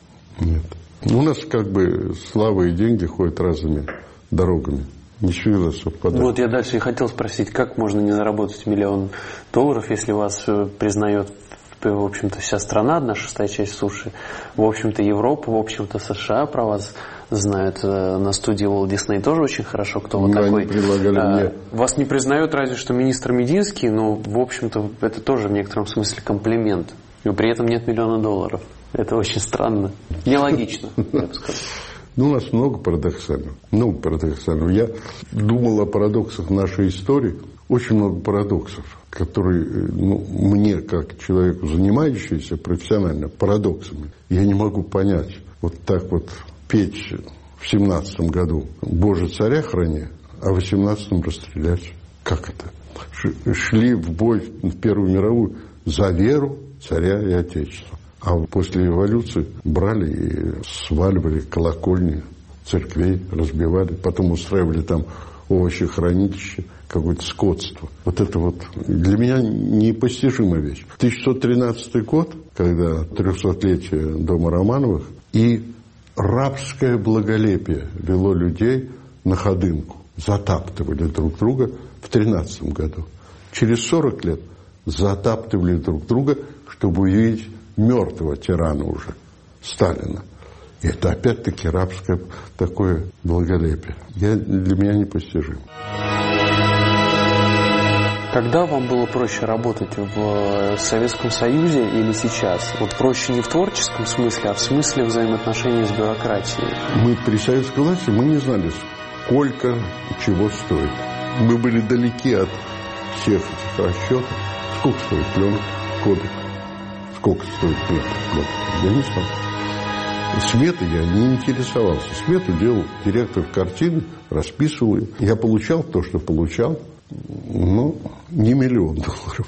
У нас как бы слава и деньги ходят разными дорогами. Не всегда совпадает. Вот я дальше и хотел спросить, как можно не заработать $1 миллион, если вас признает, в общем-то, вся страна, 1/6 часть суши, в общем-то, Европа, в общем-то, США про вас знают. На студии Walt Disney тоже очень хорошо, кто вы такой. Они предлагали мне. Вас не признают разве что министр Мединский, но, в общем-то, это тоже в некотором смысле комплимент. И при этом нет $1 миллиона. Это очень странно. Нелогично, я бы сказал. У нас много парадоксального. Я думал о парадоксах нашей истории. Очень много парадоксов, которые, мне, как человеку, занимающемуся профессионально парадоксами, я не могу понять. Вот так вот петь в 17-м году «Боже, царя храни», а в 18-м расстрелять. Как это? Шли в бой в Первую мировую за веру, царя и отечества. А после революции брали и сваливали колокольни церквей, разбивали. Потом устраивали там овощехранилище, какое-то скотство. Вот это вот для меня непостижимая вещь. 1613 год, когда 300-летие дома Романовых, и рабское благолепие вело людей на ходынку. Затаптывали друг друга в 13 году. Через 40 лет затаптывали друг друга, чтобы увидеть мертвого тирана уже, Сталина. И это опять-таки рабское такое благолепие. Для меня непостижимо. Когда вам было проще работать в Советском Союзе или сейчас? Вот проще не в творческом смысле, а в смысле взаимоотношений с бюрократией. Мы при советской власти мы не знали, сколько чего стоит. Мы были далеки от всех этих расчетов. Сколько стоит пленка, кодек? Сколько стоит пленка? Я не знал. Сметы я не интересовался. Смету делал директор картины, расписывал ее. Я получал то, что получал, но не $1 миллион.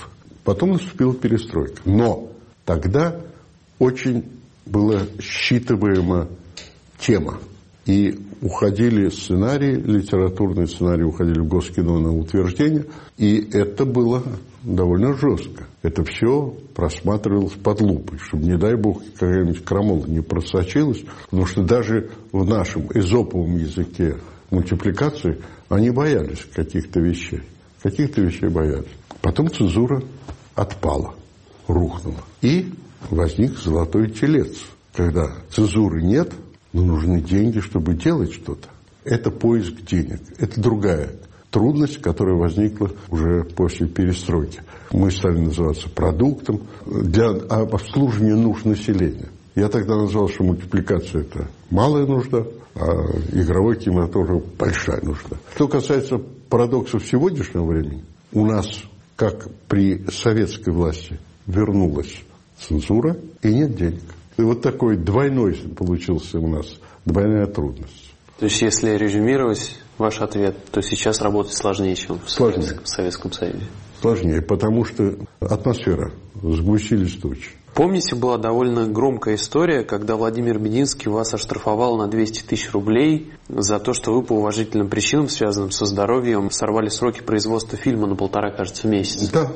Потом наступила перестройка. Но тогда очень была считываема тема. И уходили сценарии, литературные сценарии уходили в Госкино на утверждение. И это было довольно жестко. Это все просматривалось под лупой, чтобы, не дай бог, какая-нибудь крамола не просочилась. Потому что даже в нашем эзоповом языке мультипликации они боялись каких-то вещей. Каких-то вещей боялись. Потом цензура отпала, рухнула. И возник золотой телец. Когда цензуры нет, но нужны деньги, чтобы делать что-то. Это поиск денег. Это другая трудность, которая возникла уже после перестройки. Мы стали называться продуктом для обслуживания нужд населения. Я тогда назвал, что мультипликация – это малая нужда, а игровой кинематограф – большая нужда. Что касается парадоксов сегодняшнего времени, у нас, как при советской власти, вернулась цензура и нет денег. И вот такой двойной получился у нас, двойная трудность. То есть, если резюмировать ваш ответ, то сейчас работать сложнее, чем в Советском Союзе? Сложнее, потому что атмосфера, сгустились тучи. Помните, была довольно громкая история, когда Владимир Мединский вас оштрафовал на 200 тысяч рублей за то, что вы по уважительным причинам, связанным со здоровьем, сорвали сроки производства фильма на 1,5, кажется, месяца. Да.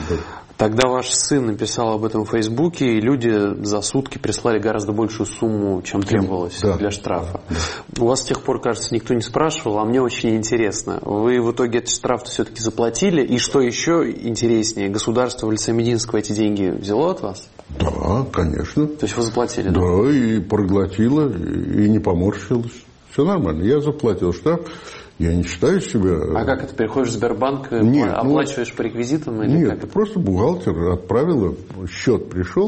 Тогда ваш сын написал об этом в Фейсбуке, и люди за сутки прислали гораздо большую сумму, чем требовалось для штрафа. У вас с тех пор, кажется, никто не спрашивал, а мне очень интересно. Вы в итоге этот штраф все-таки заплатили? И что еще интереснее, государство в лице Мединского эти деньги взяло от вас? Да, конечно. То есть вы заплатили? Да, и проглотило, и не поморщилось. Все нормально. Я заплатил штраф. Я не считаю себя... А как это? Переходишь в Сбербанк, оплачиваешь по реквизитам? Или нет, как это? Просто бухгалтер отправила, счет пришел,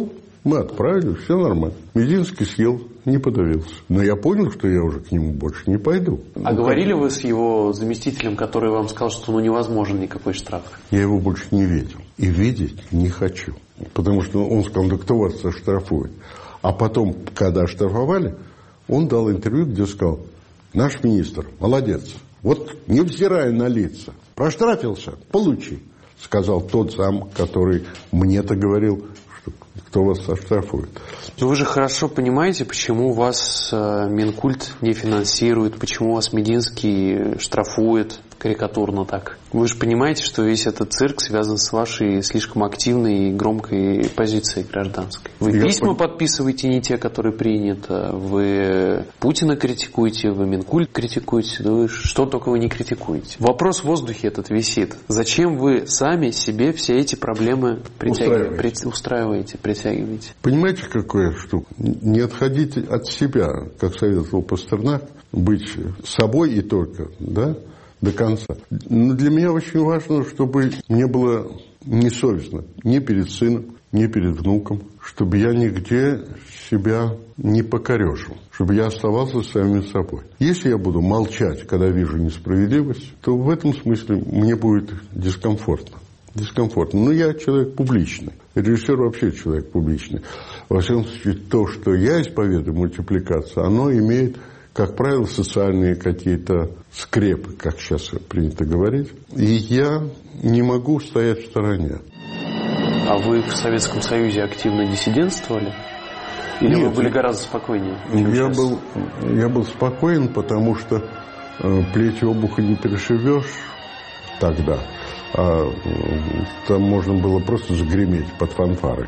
Мы отправили, все нормально. Мединский съел, не подавился. Но я понял, что я уже к нему больше не пойду. А говорили вы с его заместителем, который вам сказал, что невозможен никакой штраф? Я его больше не видел. И видеть не хочу. Потому что он сказал, да кто вас оштрафует? А потом, когда оштрафовали, он дал интервью, где сказал, наш министр, молодец. Вот невзирая на лица, проштрафился, получи. Сказал тот зам, который мне-то говорил, что кто вас оштрафует. Но вы же хорошо понимаете, почему вас Минкульт не финансирует, почему вас Мединский штрафует карикатурно так. Вы же понимаете, что весь этот цирк связан с вашей слишком активной и громкой позицией гражданской. Вы письма подписываете не те, которые принято, вы Путина критикуете, вы Минкульт критикуете, да вы что только вы не критикуете. Вопрос в воздухе этот висит. Зачем вы сами себе все эти проблемы устраиваете, притягиваете? Понимаете, какая штука? Не отходить от себя, как советовал Пастернак, быть собой и только, да? До конца. Но для меня очень важно, чтобы мне было несовестно ни перед сыном, ни перед внуком, чтобы я нигде себя не покорежил, чтобы я оставался самим собой. Если я буду молчать, когда вижу несправедливость, то в этом смысле мне будет дискомфортно. Но я человек публичный. Режиссер вообще человек публичный. Во всяком случае, то, что я исповедую, мультипликация, оно имеет, как правило, социальные какие-то скрепы, как сейчас принято говорить. И я не могу стоять в стороне. А вы в Советском Союзе активно диссидентствовали? Или вы были гораздо спокойнее? Я был спокоен, потому что плеть обуха не перешивешь тогда. А там можно было просто загреметь под фанфары.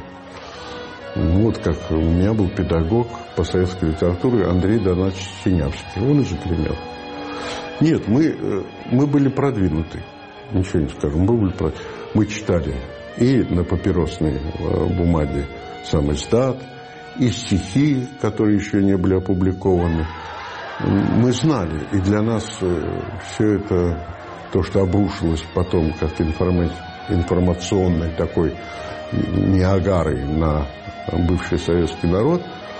Вот как у меня был педагог по советской литературе Андрей Донатович Синявский. Он и загремел. Нет, мы были продвинуты. Ничего не скажу. Мы читали и на папиросной бумаге сам издат, и стихи, которые еще не были опубликованы. Мы знали, и для нас все это, то, что обрушилось потом, как информационной такой Ниагарой на бывший советский народ,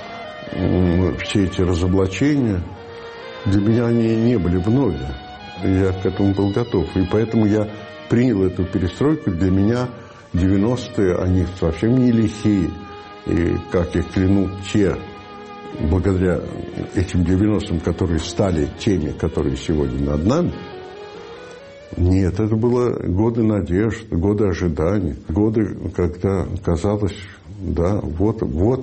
все эти разоблачения, для меня они не были вновь. Я к этому был готов. И поэтому я принял эту перестройку. Для меня 90-е, они совсем не лихие. И, как я кляну, те, благодаря этим 90-м, которые стали теми, которые сегодня над нами, нет, это было годы надежд, годы ожиданий, годы, когда казалось, да, вот,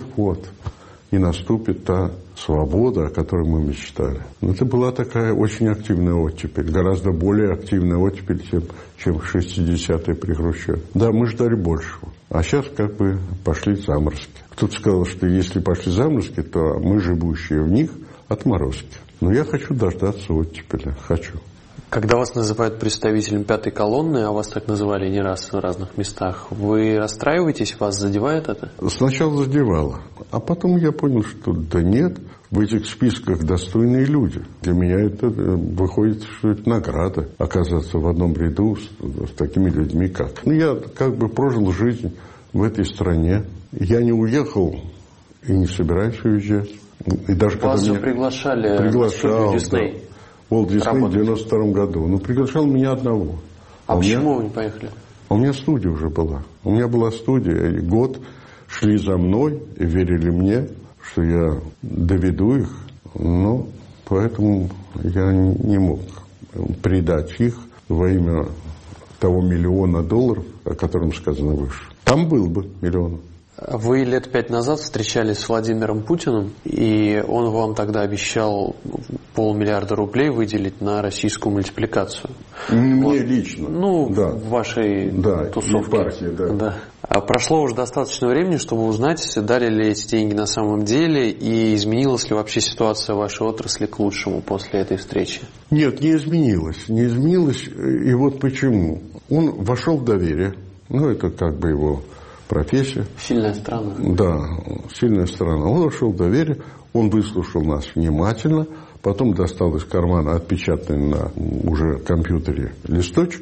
и наступит та свобода, о которой мы мечтали. Но это была такая очень активная оттепель, гораздо более активная оттепель, чем в 60-е при Хрущеве. Да, мы ждали большего. А сейчас как бы пошли заморозки. Кто-то сказал, что если пошли заморозки, то мы, живущие в них, отморозки. Но я хочу дождаться оттепели, хочу. Когда вас называют представителем пятой колонны, а вас так называли не раз в разных местах, вы расстраиваетесь, вас задевает это? Сначала задевало, а потом я понял, что да нет, в этих списках достойные люди. Для меня это выходит, что это награда, оказаться в одном ряду с такими людьми, как. Я как бы прожил жизнь в этой стране. Я не уехал и не собираюсь уезжать. И даже вас же приглашали в студию Дисней. Да. Уолт Дисней в 92 году. Но приглашал меня одного. А почему вы не поехали? У меня студия уже была. У меня была студия. И год шли за мной и верили мне, что я доведу их. Но поэтому я не мог предать их во имя того $1 миллион, о котором сказано выше. Там был бы миллион. Вы лет 5 назад встречались с Владимиром Путиным, и он вам тогда обещал $500 миллиарда выделить на российскую мультипликацию. Мне лично. Да. В вашей тусовке. Партии, да. А прошло уже достаточно времени, чтобы узнать, дали ли эти деньги на самом деле, и изменилась ли вообще ситуация в вашей отрасли к лучшему после этой встречи? Нет, не изменилась. Не изменилась, и вот почему. Он вошел в доверие. Это как бы его профессия. Сильная страна. Да, сильная страна. Он вошел в доверие, он выслушал нас внимательно, потом достал из кармана отпечатанный на уже компьютере листочек,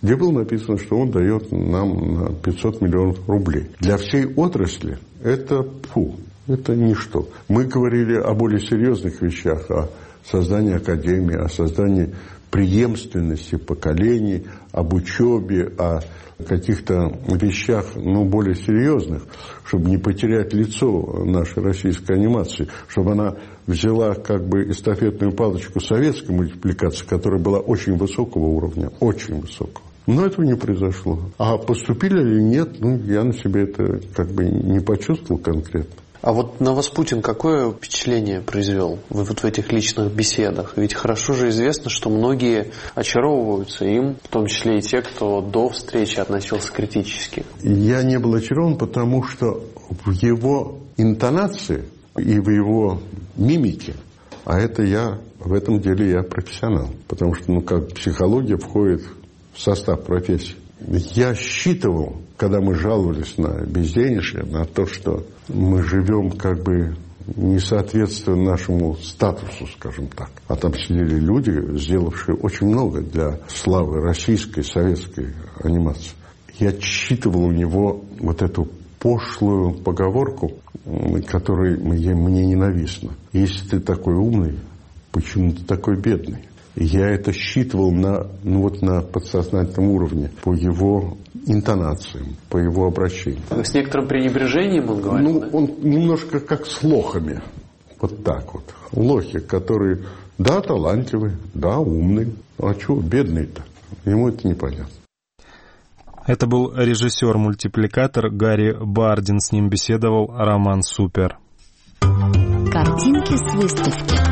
где было написано, что он дает нам на 500 миллионов рублей. Для всей отрасли это ничто. Мы говорили о более серьезных вещах, о создании академии, о создании преемственности поколений, об учебе, о каких-то вещах, более серьезных, чтобы не потерять лицо нашей российской анимации, чтобы она взяла эстафетную палочку советской мультипликации, которая была очень высокого уровня, очень высокого. Но этого не произошло. А поступили или нет, я на себе это не почувствовал конкретно. А вот на вас Путин какое впечатление произвел в этих личных беседах? Ведь хорошо же известно, что многие очаровываются им, в том числе и те, кто до встречи относился критически. Я не был очарован, потому что в его интонации и в его мимике, а в этом деле я профессионал, потому что психология входит в состав профессии. Я считывал, когда мы жаловались на безденежье, на то, что мы живем не соответствуя нашему статусу, скажем так. А там сидели люди, сделавшие очень много для славы российской, советской анимации. Я считывал у него эту пошлую поговорку, которая мне ненавистна. Если ты такой умный, почему ты такой бедный? Я это считывал на подсознательном уровне, по его интонациям, по его обращению. С некоторым пренебрежением он говорил? Он немножко как с лохами. Вот так вот. Лохи, которые, да, талантливые, да, умные. А чего бедный-то? Ему это непонятно. Это был режиссер-мультипликатор Гарри Бардин. С ним беседовал Роман Супер. Картинки с выставки.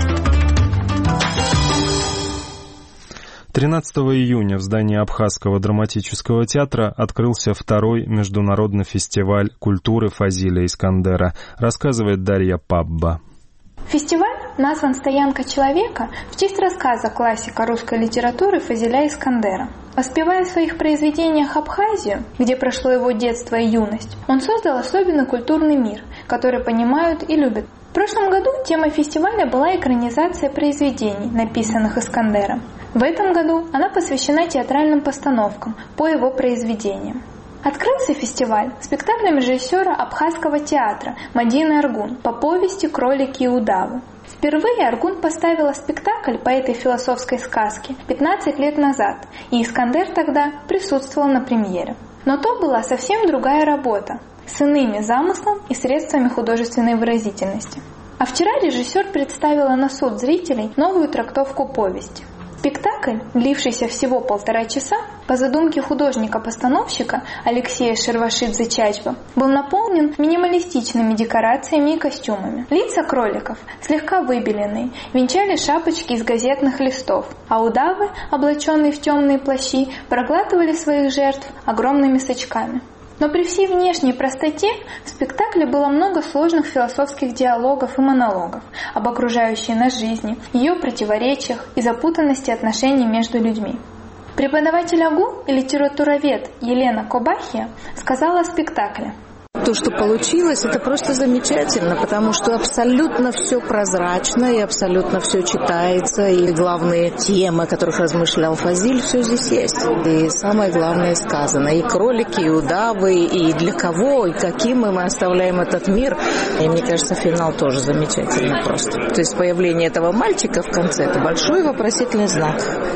13 июня в здании Абхазского драматического театра открылся второй международный фестиваль культуры Фазиля Искандера, рассказывает Дарья Пабба. Фестиваль назван «Стоянка человека» в честь рассказа классика русской литературы Фазиля Искандера. Воспевая в своих произведениях Абхазию, где прошло его детство и юность, он создал особенный культурный мир, который понимают и любят. В прошлом году темой фестиваля была экранизация произведений, написанных Искандером. В этом году она посвящена театральным постановкам по его произведениям. Открылся фестиваль спектаклем режиссера Абхазского театра Мадины Аргун по повести «Кролики и удавы». Впервые Аргун поставила спектакль по этой философской сказке 15 лет назад, и Искандер тогда присутствовал на премьере. Но то была совсем другая работа, с иными замыслом и средствами художественной выразительности. А вчера режиссер представила на суд зрителей новую трактовку повести. Спектакль, длившийся всего 1,5 часа, по задумке художника-постановщика Алексея Шервашидзе-Чачба, был наполнен минималистичными декорациями и костюмами. Лица кроликов, слегка выбеленные, венчали шапочки из газетных листов, а удавы, облаченные в темные плащи, проглатывали своих жертв огромными сачками. Но при всей внешней простоте в спектакле было много сложных философских диалогов и монологов об окружающей нас жизни, ее противоречиях и запутанности отношений между людьми. Преподаватель АГУ и литературовед Елена Кобахия сказала о спектакле. То, что получилось, это просто замечательно, потому что абсолютно все прозрачно и абсолютно все читается, и главные темы, о которых размышлял Фазиль, все здесь есть. И самое главное сказано. И кролики, и удавы, и для кого, и каким мы оставляем этот мир. И мне кажется, финал тоже замечательный просто. То есть появление этого мальчика в конце – это большой вопросительный знак.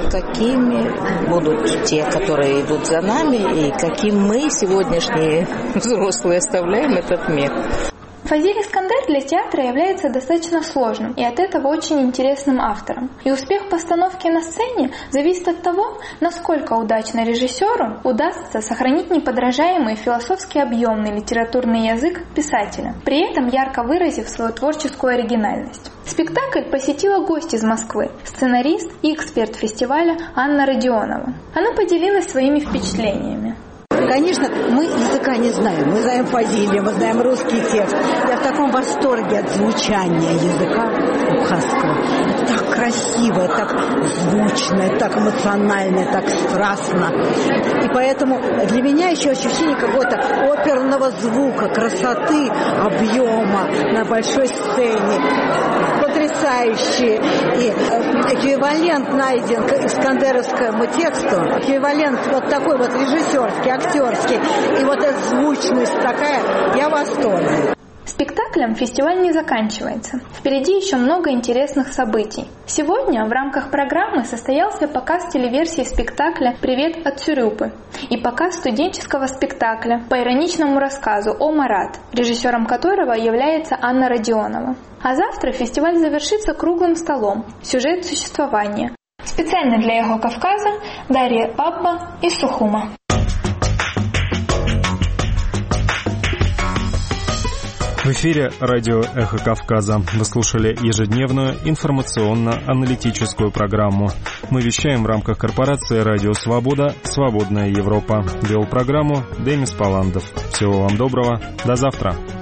Какими будут те, которые идут за нами, и каким мы, сегодняшние взрослые, оставляем этот мир. Фазиль Искандер для театра является достаточно сложным и от этого очень интересным автором. И успех постановки на сцене зависит от того, насколько удачно режиссеру удастся сохранить неподражаемый философски объемный литературный язык писателя, при этом ярко выразив свою творческую оригинальность. Спектакль посетила гость из Москвы, сценарист и эксперт фестиваля Анна Родионова. Она поделилась своими впечатлениями. Конечно, мы языка не знаем. Мы знаем Фазиля, мы знаем русский текст. Я в таком восторге от звучания языка абхазского. Это так красиво, так звучно, так эмоционально, так страстно. И поэтому для меня еще ощущение какого-то оперного звука, красоты, объема на большой сцене. Потрясающе. потрясающие. И эквивалент найден к искандеровскому тексту. Эквивалент вот такой вот режиссерский, актерский. И вот эта звучность такая, я в восторге. Спектаклем фестиваль не заканчивается. Впереди еще много интересных событий. Сегодня в рамках программы состоялся показ телеверсии спектакля «Привет от Цюрюпы» и показ студенческого спектакля по ироничному рассказу «О Марат», режиссером которого является Анна Родионова. А завтра фестиваль завершится круглым столом «Сюжет существования». Специально для «Эхо Кавказа» Дарья Бабба из Сухума. В эфире радио «Эхо Кавказа». Вы слушали ежедневную информационно-аналитическую программу. Мы вещаем в рамках корпорации «Радио Свобода. Свободная Европа». Вел программу Демис Паландов. Всего вам доброго. До завтра.